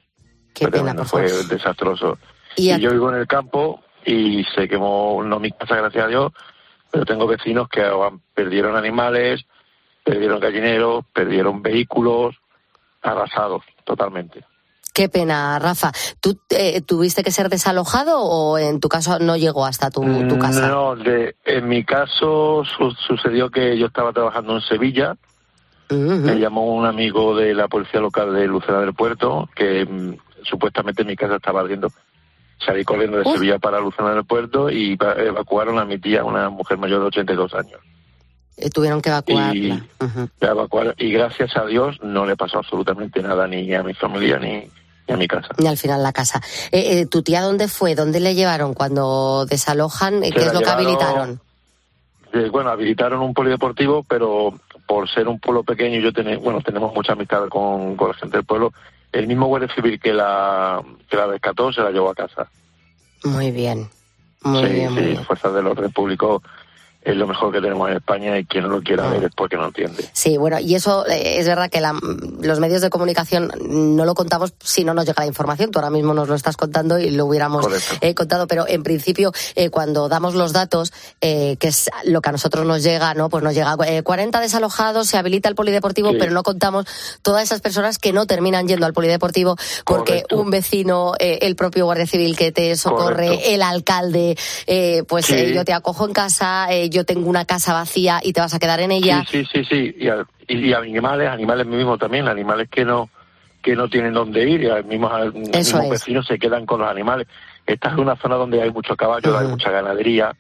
Fue desastroso. Y yo vivo en el campo y se quemó, no mi casa, gracias a Dios, pero tengo vecinos que perdieron animales, perdieron gallineros, perdieron vehículos, arrasados totalmente. Qué pena, Rafa. ¿Tú tuviste que ser desalojado o en tu caso no llegó hasta tu casa? No, en mi caso sucedió que yo estaba trabajando en Sevilla. Me llamó un amigo de la policía local de Lucena del Puerto que supuestamente mi casa estaba ardiendo. Salí corriendo de Sevilla para Lucena del Puerto y evacuaron a mi tía, una mujer mayor de 82 años. Tuvieron que evacuarla. Y gracias a Dios no le pasó absolutamente nada ni a mi familia ni a mi casa. Ni al final la casa. ¿Tu tía dónde fue? ¿Dónde le llevaron cuando desalojan? ¿Qué es lo que habilitaron? Bueno, habilitaron un polideportivo, pero por ser un pueblo pequeño tenemos mucha amistad con la gente del pueblo. El mismo Guardia Civil que la rescató se la llevó a casa. Muy bien. Muy bien. Fuerzas del orden público es lo mejor que tenemos en España, y quien no lo quiera ver es porque no entiende. Sí, bueno, y eso es verdad que los medios de comunicación no lo contamos si no nos llega la información. Tú ahora mismo nos lo estás contando y lo hubiéramos contado, pero en principio cuando damos los datos, que es lo que a nosotros nos llega, ¿no? Pues nos llega 40 desalojados, se habilita el polideportivo, pero no contamos todas esas personas que no terminan yendo al polideportivo porque un vecino, el propio guardia civil que te socorre, el alcalde, yo te acojo en casa, yo tengo una casa vacía y te vas a quedar en ella. Sí. Y animales mismos también, animales que no tienen dónde ir, y los mismos vecinos se quedan con los animales. Esta es una zona donde hay mucho caballo, hay mucha ganadería,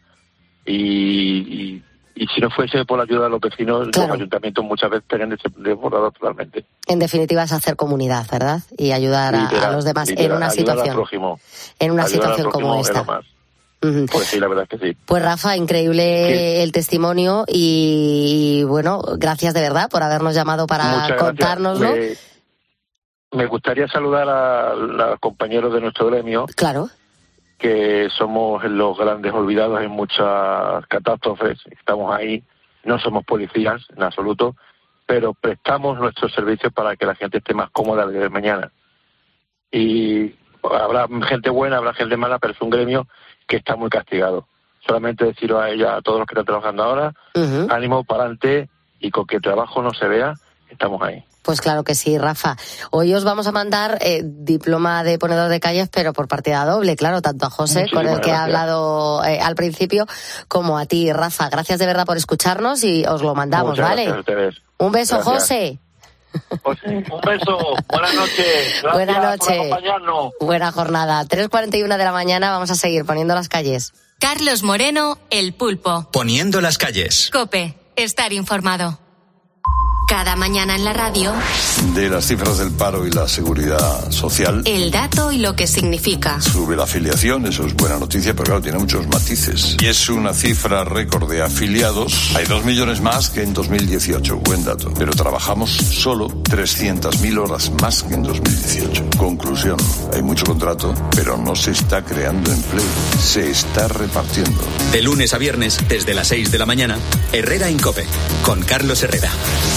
y si no fuese por la ayuda de los vecinos, los ayuntamientos muchas veces estarían desbordados totalmente. En definitiva es hacer comunidad, ¿verdad? Y ayudar a los demás en una situación. En una situación como esta. Pues sí, la verdad es que sí. Pues Rafa, increíble el testimonio, y bueno, gracias de verdad por habernos llamado para contárnoslo. Me gustaría saludar a los compañeros de nuestro gremio. Claro. Que somos los grandes olvidados en muchas catástrofes. Estamos ahí, no somos policías en absoluto, pero prestamos nuestros servicios para que la gente esté más cómoda desde mañana. Y habrá gente buena, habrá gente mala, pero es un gremio que está muy castigado. Solamente deciros a todos los que están trabajando ahora, ánimo para adelante, y con que el trabajo no se vea, estamos ahí. Pues claro que sí, Rafa. Hoy os vamos a mandar diploma de ponedor de calles, pero por partida doble, claro, tanto a José, con el que he hablado al principio, como a ti, Rafa. Gracias de verdad por escucharnos, y os lo mandamos, muchas ¿vale? Gracias a ustedes. Un beso, gracias. José. Pues, un beso, buenas noches. Gracias buenas noches. Por acompañarnos. Buena jornada. 3:41 de la mañana, vamos a seguir poniendo las calles. Carlos Moreno, El Pulpo. Poniendo las calles. COPE, estar informado. Cada mañana en la radio. De las cifras del paro y la seguridad social. El dato y lo que significa. Sube la afiliación, eso es buena noticia, pero claro, tiene muchos matices. Y es una cifra récord de afiliados. Hay 2 millones más que en 2018, buen dato. Pero trabajamos solo 300.000 horas más que en 2018. Conclusión, hay mucho contrato, pero no se está creando empleo. Se está repartiendo. De lunes a viernes, desde las 6 de la mañana, Herrera en COPE, con Carlos Herrera.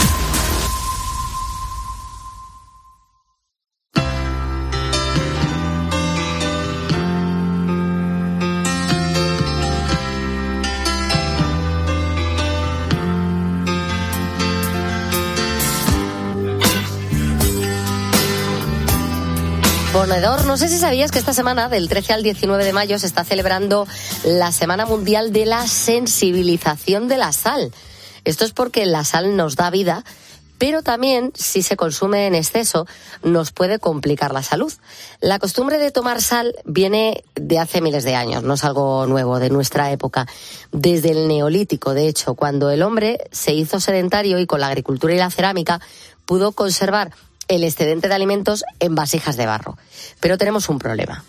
Ponedor, no sé si sabías que esta semana, del 13 al 19 de mayo, se está celebrando la Semana Mundial de la Sensibilización de la Sal. Esto es porque la sal nos da vida, pero también, si se consume en exceso, nos puede complicar la salud. La costumbre de tomar sal viene de hace miles de años, no es algo nuevo, de nuestra época. Desde el Neolítico, de hecho, cuando el hombre se hizo sedentario y con la agricultura y la cerámica pudo conservar el excedente de alimentos en vasijas de barro. Pero tenemos un problema.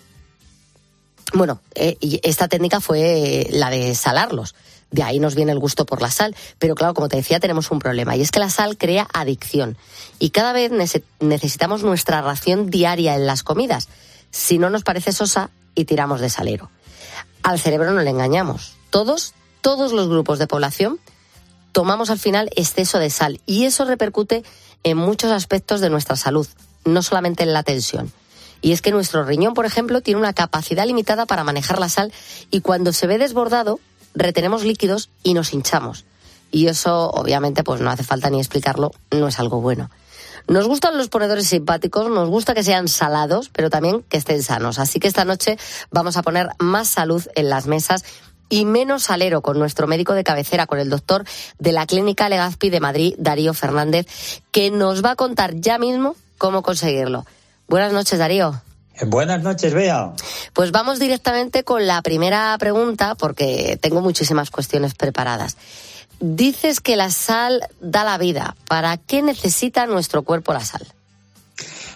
Bueno, esta técnica fue la de salarlos. De ahí nos viene el gusto por la sal. Pero claro, como te decía, tenemos un problema. Y es que la sal crea adicción. Y cada vez necesitamos nuestra ración diaria en las comidas. Si no nos parece sosa, y tiramos de salero. Al cerebro no le engañamos. Todos los grupos de población tomamos al final exceso de sal. Y eso repercute en muchos aspectos de nuestra salud, no solamente en la tensión. Y es que nuestro riñón, por ejemplo, tiene una capacidad limitada para manejar la sal, y cuando se ve desbordado, retenemos líquidos y nos hinchamos. Y eso, obviamente, pues no hace falta ni explicarlo, no es algo bueno. Nos gustan los ponedores simpáticos, nos gusta que sean salados, pero también que estén sanos. Así que esta noche vamos a poner más salud en las mesas y menos salero con nuestro médico de cabecera, con el doctor de la Clínica Legazpi de Madrid, Darío Fernández, que nos va a contar ya mismo cómo conseguirlo. Buenas noches, Darío. Buenas noches, Bea. Pues vamos directamente con la primera pregunta, porque tengo muchísimas cuestiones preparadas. Dices que la sal da la vida. ¿Para qué necesita nuestro cuerpo la sal?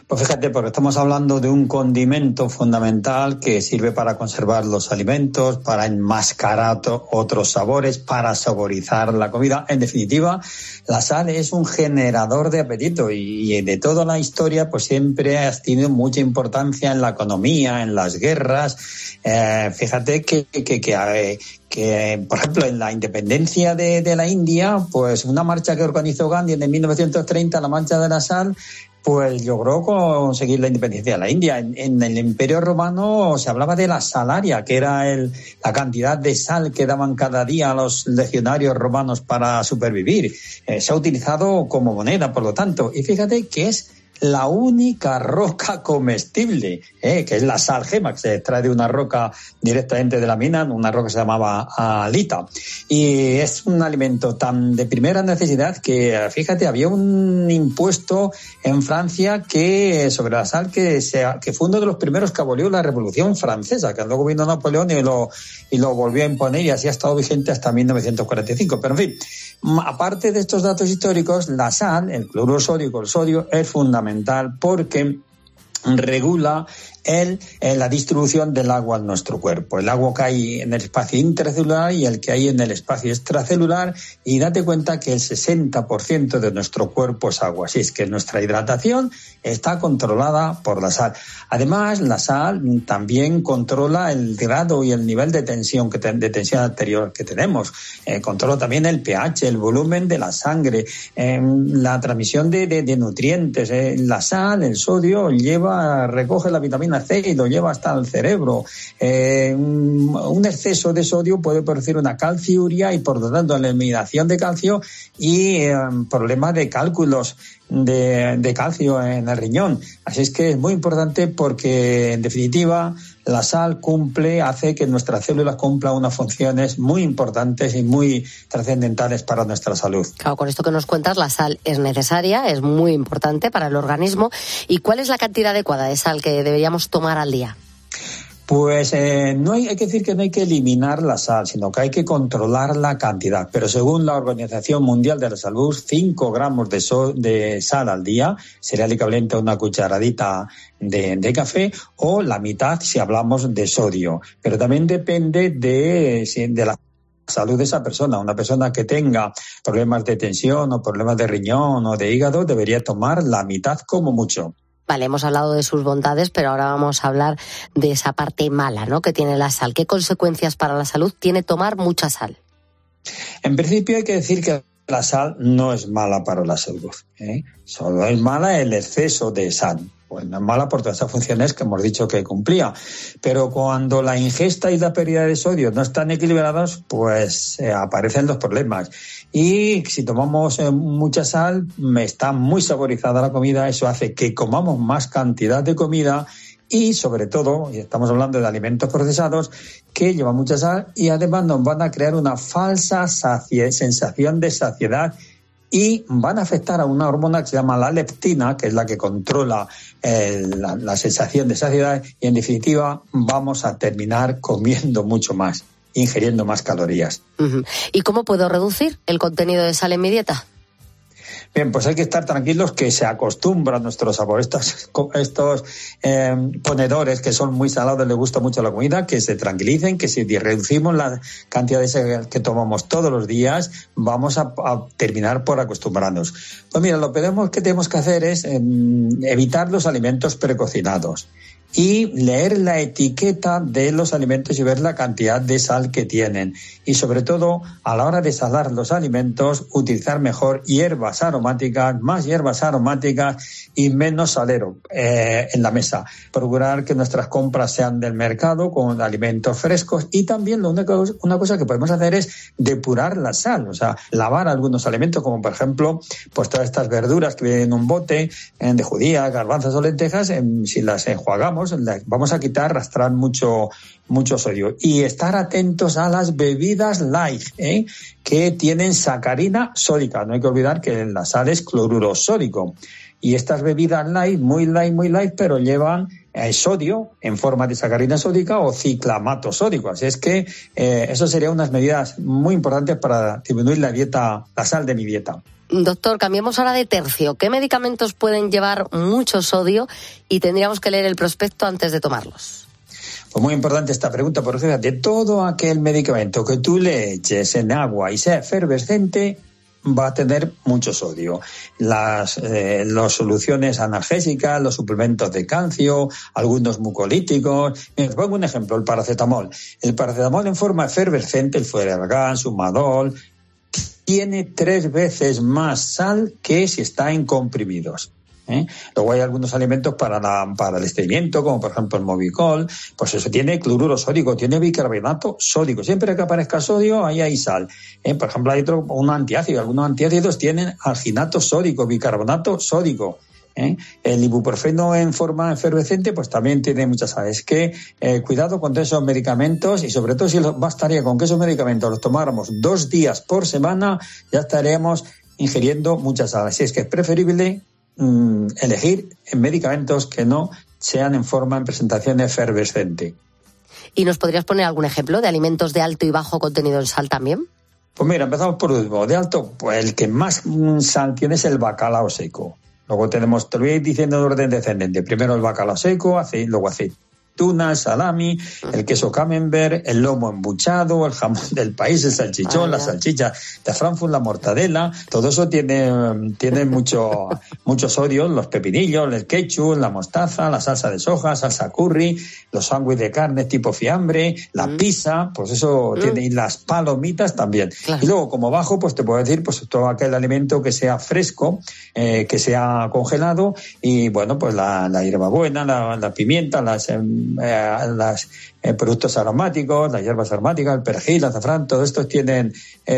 Pues fíjate, porque estamos hablando de un condimento fundamental que sirve para conservar los alimentos, para enmascarar otros sabores, para saborizar la comida. En definitiva, la sal es un generador de apetito y de toda la historia pues siempre ha tenido mucha importancia en la economía, en las guerras. Fíjate que por ejemplo, en la independencia de la India, pues una marcha que organizó Gandhi en 1930, la marcha de la sal, pues logró conseguir la independencia de la India. En el Imperio Romano se hablaba de la salaria, que era la cantidad de sal que daban cada día a los legionarios romanos para supervivir. Se ha utilizado como moneda, por lo tanto. Y fíjate que es la única roca comestible, que es la sal gema, que se extrae de una roca directamente de la mina, una roca que se llamaba alita. Y es un alimento tan de primera necesidad que, fíjate, había un impuesto en Francia sobre la sal que fue uno de los primeros que abolió la Revolución Francesa, que luego vino Napoleón y lo volvió a imponer, y así ha estado vigente hasta 1945. Pero en fin, aparte de estos datos históricos, la sal, el cloruro sódico, el sodio, es fundamental porque regula la distribución del agua en nuestro cuerpo. El agua que hay en el espacio intracelular y el que hay en el espacio extracelular, y date cuenta que el 60% de nuestro cuerpo es agua. Así es que nuestra hidratación está controlada por la sal. Además, la sal también controla el grado y el nivel de tensión arterial que tenemos. Controla también el pH, el volumen de la sangre, la transmisión de nutrientes. La sal, el sodio, recoge la vitamina C y lo lleva hasta el cerebro. Un exceso de sodio puede producir una calciuria y, por lo tanto, la eliminación de calcio y problemas de cálculos de calcio en el riñón. Así es que es muy importante porque, en definitiva, la sal hace que nuestras células cumplan unas funciones muy importantes y muy trascendentales para nuestra salud. Claro, con esto que nos cuentas, la sal es necesaria, es muy importante para el organismo. ¿Y cuál es la cantidad adecuada de sal que deberíamos tomar al día? Pues hay que decir que no hay que eliminar la sal, sino que hay que controlar la cantidad. Pero según la Organización Mundial de la Salud, 5 gramos de sal al día sería el equivalente a una cucharadita de café, o la mitad si hablamos de sodio. Pero también depende de la salud de esa persona. Una persona que tenga problemas de tensión o problemas de riñón o de hígado debería tomar la mitad como mucho. Vale, hemos hablado de sus bondades, pero ahora vamos a hablar de esa parte mala, ¿no?, que tiene la sal. ¿Qué consecuencias para la salud tiene tomar mucha sal? En principio hay que decir que la sal no es mala para la salud, Solo es mala el exceso de sal. Pues no es mala por todas esas funciones que hemos dicho que cumplía. Pero cuando la ingesta y la pérdida de sodio no están equilibradas, pues aparecen los problemas. Y si tomamos mucha sal, está muy saborizada la comida, eso hace que comamos más cantidad de comida y, sobre todo, y estamos hablando de alimentos procesados que llevan mucha sal y además nos van a crear una falsa sensación de saciedad y van a afectar a una hormona que se llama la leptina, que es la que controla la sensación de saciedad, y en definitiva vamos a terminar comiendo mucho más, ingiriendo más calorías. Uh-huh. ¿Y cómo puedo reducir el contenido de sal en mi dieta? Bien, pues hay que estar tranquilos que se acostumbra a nuestro sabor. Estos ponedores que son muy salados, les gusta mucho la comida, que se tranquilicen, que si reducimos la cantidad de sal que tomamos todos los días, vamos a terminar por acostumbrarnos. Pues mira, lo que tenemos que hacer es evitar los alimentos precocinados y leer la etiqueta de los alimentos y ver la cantidad de sal que tienen. Y sobre todo, a la hora de salar los alimentos, utilizar mejor más hierbas aromáticas y menos salero en la mesa. Procurar que nuestras compras sean del mercado con alimentos frescos, y también una cosa que podemos hacer es depurar la sal, o sea, lavar algunos alimentos, como por ejemplo, pues todas estas verduras que vienen en un bote de judías, garbanzos o lentejas, si las enjuagamos, vamos a arrastrar mucho sodio. Y estar atentos a las bebidas light, que tienen sacarina sódica. No hay que olvidar que la sal es cloruro sódico. Y estas bebidas light, muy light, pero llevan sodio en forma de sacarina sódica o ciclamato sódico. Así es que eso serían unas medidas muy importantes para disminuir la sal de mi dieta. Doctor, cambiemos ahora de tercio. ¿Qué medicamentos pueden llevar mucho sodio y tendríamos que leer el prospecto antes de tomarlos? Pues muy importante esta pregunta, porque fíjate, todo aquel medicamento que tú le eches en agua y sea efervescente va a tener mucho sodio. Las soluciones analgésicas, los suplementos de calcio, algunos mucolíticos. Mira, os pongo un ejemplo, el paracetamol. El paracetamol en forma efervescente, el Fueralgan, Sumadol, tiene 3 veces más sal que si está en comprimidos. Luego hay algunos alimentos para el estreñimiento, como por ejemplo el Movicol, pues eso tiene cloruro sódico, tiene bicarbonato sódico. Siempre que aparezca sodio, ahí hay sal. Por ejemplo, hay un antiácido, algunos antiácidos tienen alginato sódico, bicarbonato sódico. El ibuprofeno en forma efervescente pues también tiene muchas sales. Cuidado con todos esos medicamentos, y sobre todo si bastaría con que esos medicamentos los tomáramos 2 días por semana, ya estaríamos ingiriendo muchas sales. Así es que es preferible elegir medicamentos que no sean en presentación efervescente. ¿Y nos podrías poner algún ejemplo de alimentos de alto y bajo contenido en sal también? Pues mira, empezamos por último. De alto, pues el que más sal tiene es el bacalao seco. Luego tenemos, te lo voy diciendo en orden descendente. Primero el bacalao seco, luego aceituna, salami, el queso camembert, el lomo embuchado, el jamón del país, el salchichón, la salchicha de Frankfurt, la mortadela. Todo eso tiene mucho sodio, los pepinillos, el ketchup, la mostaza, la salsa de soja, salsa curry, los sándwiches de carne tipo fiambre, la pizza, pues eso tiene, y las palomitas también. Claro. Y luego, como bajo, pues te puedo decir, pues todo aquel alimento que sea fresco, que sea congelado, y bueno, pues la hierbabuena, la pimienta, los productos aromáticos, las hierbas aromáticas, el perejil, el azafrán, todo esto tienen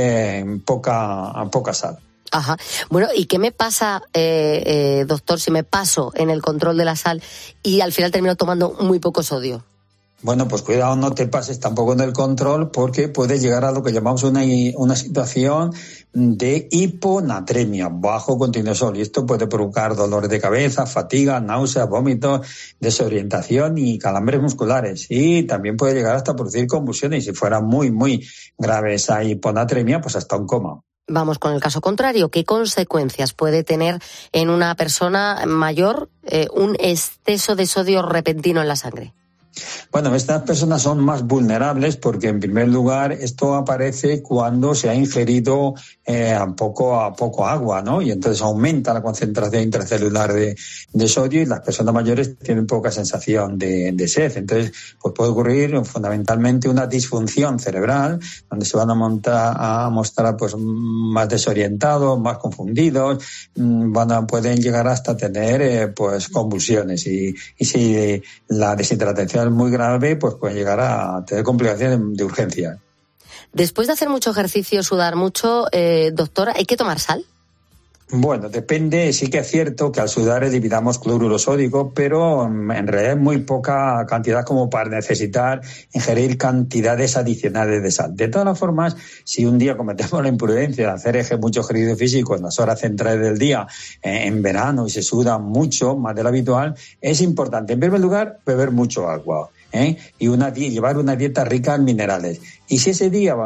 poca sal. Ajá. Bueno, ¿y qué me pasa, doctor, si me paso en el control de la sal y al final termino tomando muy poco sodio? Bueno, pues cuidado, no te pases tampoco en el control, porque puedes llegar a lo que llamamos una situación de hiponatremia, bajo contenido de sodio. Y esto puede provocar dolores de cabeza, fatiga, náuseas, vómitos, desorientación y calambres musculares. Y también puede llegar hasta producir convulsiones. Y si fuera muy, muy grave esa hiponatremia, pues hasta un coma. Vamos con el caso contrario. ¿Qué consecuencias puede tener en una persona mayor un exceso de sodio repentino en la sangre? Bueno, estas personas son más vulnerables porque, en primer lugar, esto aparece cuando se ha ingerido poco a poco agua, ¿no? Y entonces aumenta la concentración intracelular de sodio, y las personas mayores tienen poca sensación de sed. Entonces, pues puede ocurrir fundamentalmente una disfunción cerebral, donde se van a mostrar pues más desorientados, más confundidos, pueden llegar hasta tener pues convulsiones, y si la deshidratación es muy grave, pues puede llegar a tener complicaciones de urgencia. Después de hacer mucho ejercicio, sudar mucho, doctora, ¿hay que tomar sal? Bueno, depende. Sí que es cierto que al sudar eliminamos cloruro sódico, pero en realidad es muy poca cantidad como para necesitar ingerir cantidades adicionales de sal. De todas formas, si un día cometemos la imprudencia de hacer mucho ejercicio físico en las horas centrales del día, en verano, y se suda mucho, más de lo habitual, es importante, en primer lugar, beber mucho agua. Y llevar una dieta rica en minerales. Y si ese día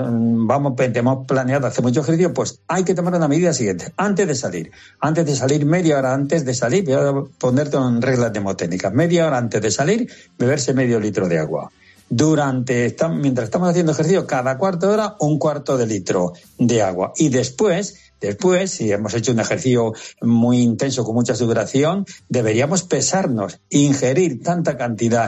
tenemos planeado hacer mucho ejercicio, pues hay que tomar una medida siguiente. Antes de salir, media hora antes de salir, voy a ponerte en reglas mnemotécnicas. Media hora antes de salir, beberse medio litro de agua. Mientras estamos haciendo ejercicio, cada cuarto de hora, 1/4 litro de agua. Y después, si hemos hecho un ejercicio muy intenso con mucha sudoración, deberíamos pesarnos, ingerir tanta cantidad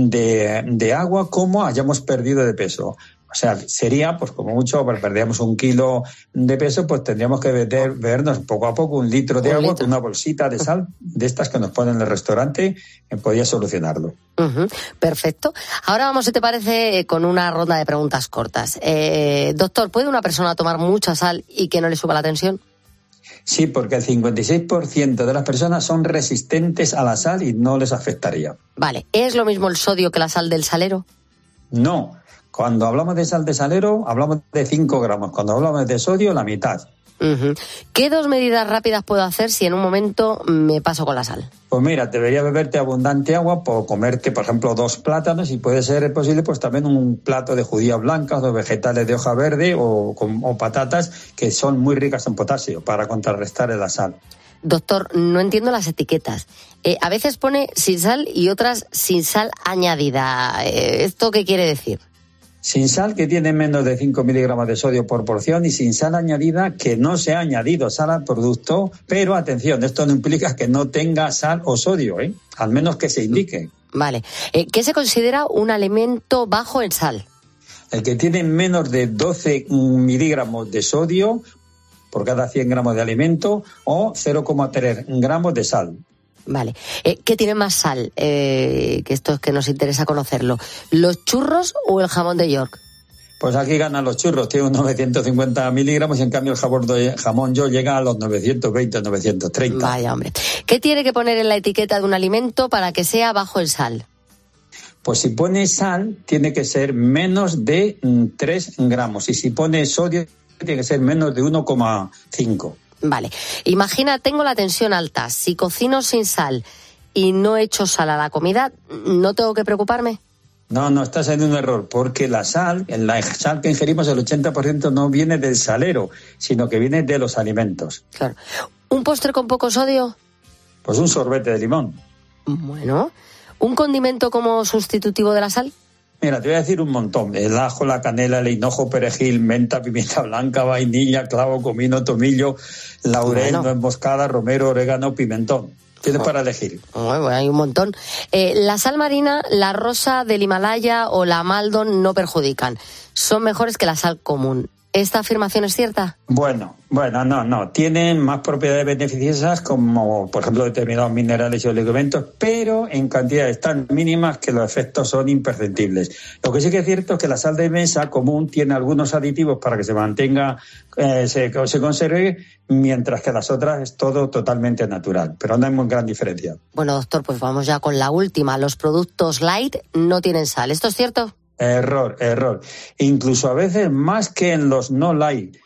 de agua como hayamos perdido de peso. O sea, sería, pues como mucho, perderíamos 1 kilo de peso, pues tendríamos que bebernos poco a poco 1 litro de agua con una bolsita de sal de estas que nos ponen en el restaurante, que podría solucionarlo. Perfecto. Ahora vamos, si te parece, con una ronda de preguntas cortas. Doctor, ¿puede una persona tomar mucha sal y que no le suba la tensión? Sí, porque el 56% de las personas son resistentes a la sal y no les afectaría. Vale. ¿Es lo mismo el sodio que la sal del salero? No. Cuando hablamos de sal de salero, hablamos de 5 gramos. Cuando hablamos de sodio, la mitad. ¿Qué 2 medidas rápidas puedo hacer si en un momento me paso con la sal? Pues mira, debería beberte abundante agua, por comerte, por ejemplo, 2 plátanos y puede ser posible pues también un plato de judías blancas o vegetales de hoja verde o patatas que son muy ricas en potasio para contrarrestar la sal. Doctor, no entiendo las etiquetas. A veces pone sin sal y otras sin sal añadida. ¿Esto qué quiere decir? Sin sal, que tiene menos de 5 miligramos de sodio por porción, y sin sal añadida, que no se ha añadido sal al producto, pero atención, esto no implica que no tenga sal o sodio, al menos que se indique. Vale. ¿Qué se considera un alimento bajo en sal? El que tiene menos de 12 miligramos de sodio por cada 100 gramos de alimento o 0,3 gramos de sal. Vale. ¿Qué tiene más sal? Que esto es que nos interesa conocerlo. ¿Los churros o el jamón de York? Pues aquí ganan los churros, tiene unos 950 miligramos y en cambio el jamón York llega a los 920, 930. Vaya, hombre. ¿Qué tiene que poner en la etiqueta de un alimento para que sea bajo en sal? Pues si pone sal, tiene que ser menos de 3 gramos. Y si pone sodio, tiene que ser menos de 1,5. Vale. Imagina, tengo la tensión alta. Si cocino sin sal y no echo sal a la comida, ¿no tengo que preocuparme? No, estás en un error, porque la sal que ingerimos, el 80% no viene del salero, sino que viene de los alimentos. Claro. ¿Un postre con poco sodio? Pues un sorbete de limón. Bueno. ¿Un condimento como sustitutivo de la sal? Mira, te voy a decir un montón. El ajo, la canela, el hinojo, perejil, menta, pimienta blanca, vainilla, clavo, comino, tomillo, laurel, nuez moscada, romero, orégano, pimentón. Tienes para elegir. Bueno, hay un montón. La sal marina, la rosa del Himalaya o la Maldon no perjudican. Son mejores que la sal común. ¿Esta afirmación es cierta? Bueno, no. Tienen más propiedades beneficiosas como, por ejemplo, determinados minerales y oligoelementos, pero en cantidades tan mínimas que los efectos son imperceptibles. Lo que sí que es cierto es que la sal de mesa común tiene algunos aditivos para que se mantenga, se conserve, mientras que las otras es todo totalmente natural. Pero no hay muy gran diferencia. Bueno, doctor, pues vamos ya con la última. Los productos light no tienen sal. ¿Esto es cierto? Error. Incluso a veces más que en los no light.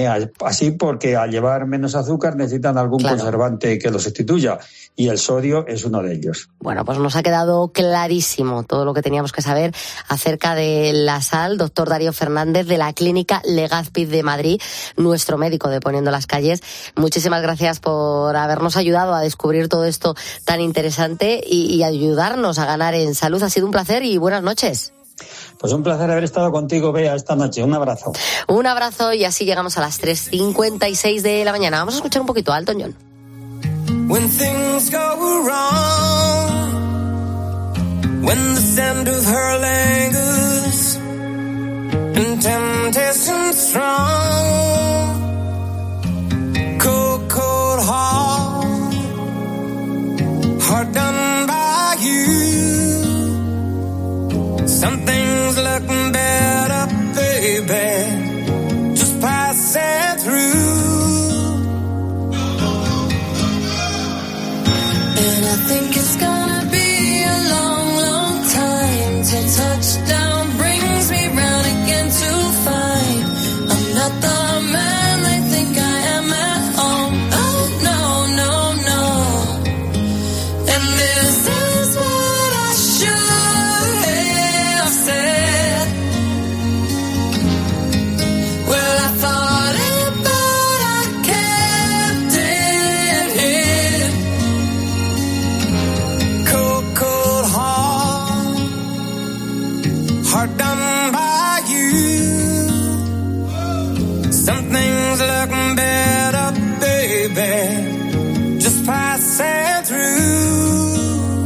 Así porque al llevar menos azúcar necesitan algún conservante que lo sustituya. Y el sodio es uno de ellos. Bueno, pues nos ha quedado clarísimo todo lo que teníamos que saber acerca de la sal. Doctor Darío Fernández, de la Clínica Legazpi de Madrid, nuestro médico de Poniendo las Calles. Muchísimas gracias por habernos ayudado a descubrir todo esto tan interesante y ayudarnos a ganar en salud. Ha sido un placer y buenas noches. Pues un placer haber estado contigo, Bea, esta noche. Un abrazo. Un abrazo, y así llegamos a las 3:56 de la mañana. Vamos a escuchar un poquito a Elton John. When things go wrong, when the scent of her lingers and temptation strong, cold, cold heart done by you. Something's looking better, baby. Just pass it through. And I think it's gonna be a long, long time till touchdown brings me round again to find I'm not the man they think I am at home. Oh, no, no, no. And this is what I should have said. Well, I thought it, but I kept it hid. Cold, cold heart done by you. Something's looking better, baby. Just pass it through.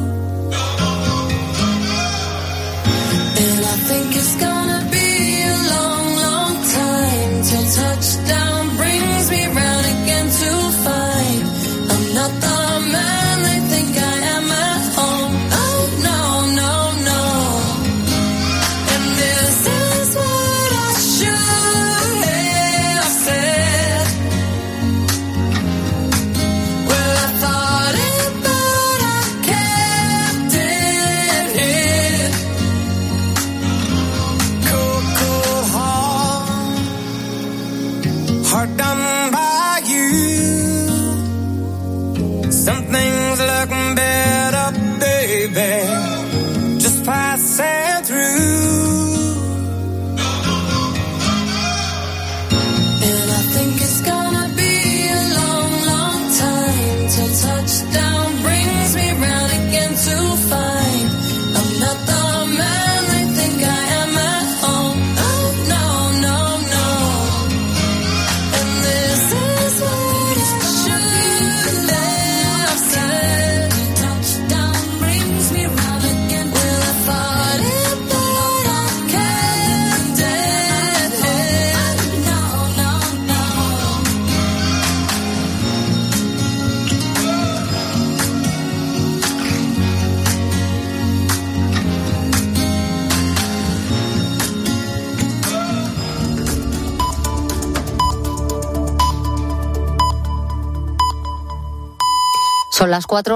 And I think it's gonna be a long, long time till touchdown brings me round again to find I'm not the man they think I am at home. Oh, no, no, no. And this is what I should have said. Well, I thought it, baby, just passing through. And I think it's gonna be a long, long time till touchdown brings me round again to find I'm not the man they think I am at home. Oh no, no, no. And this is what it should have said. Touchdown brings me round again. Well, I thought it, but I can't dead. No, no, no. Son las 4.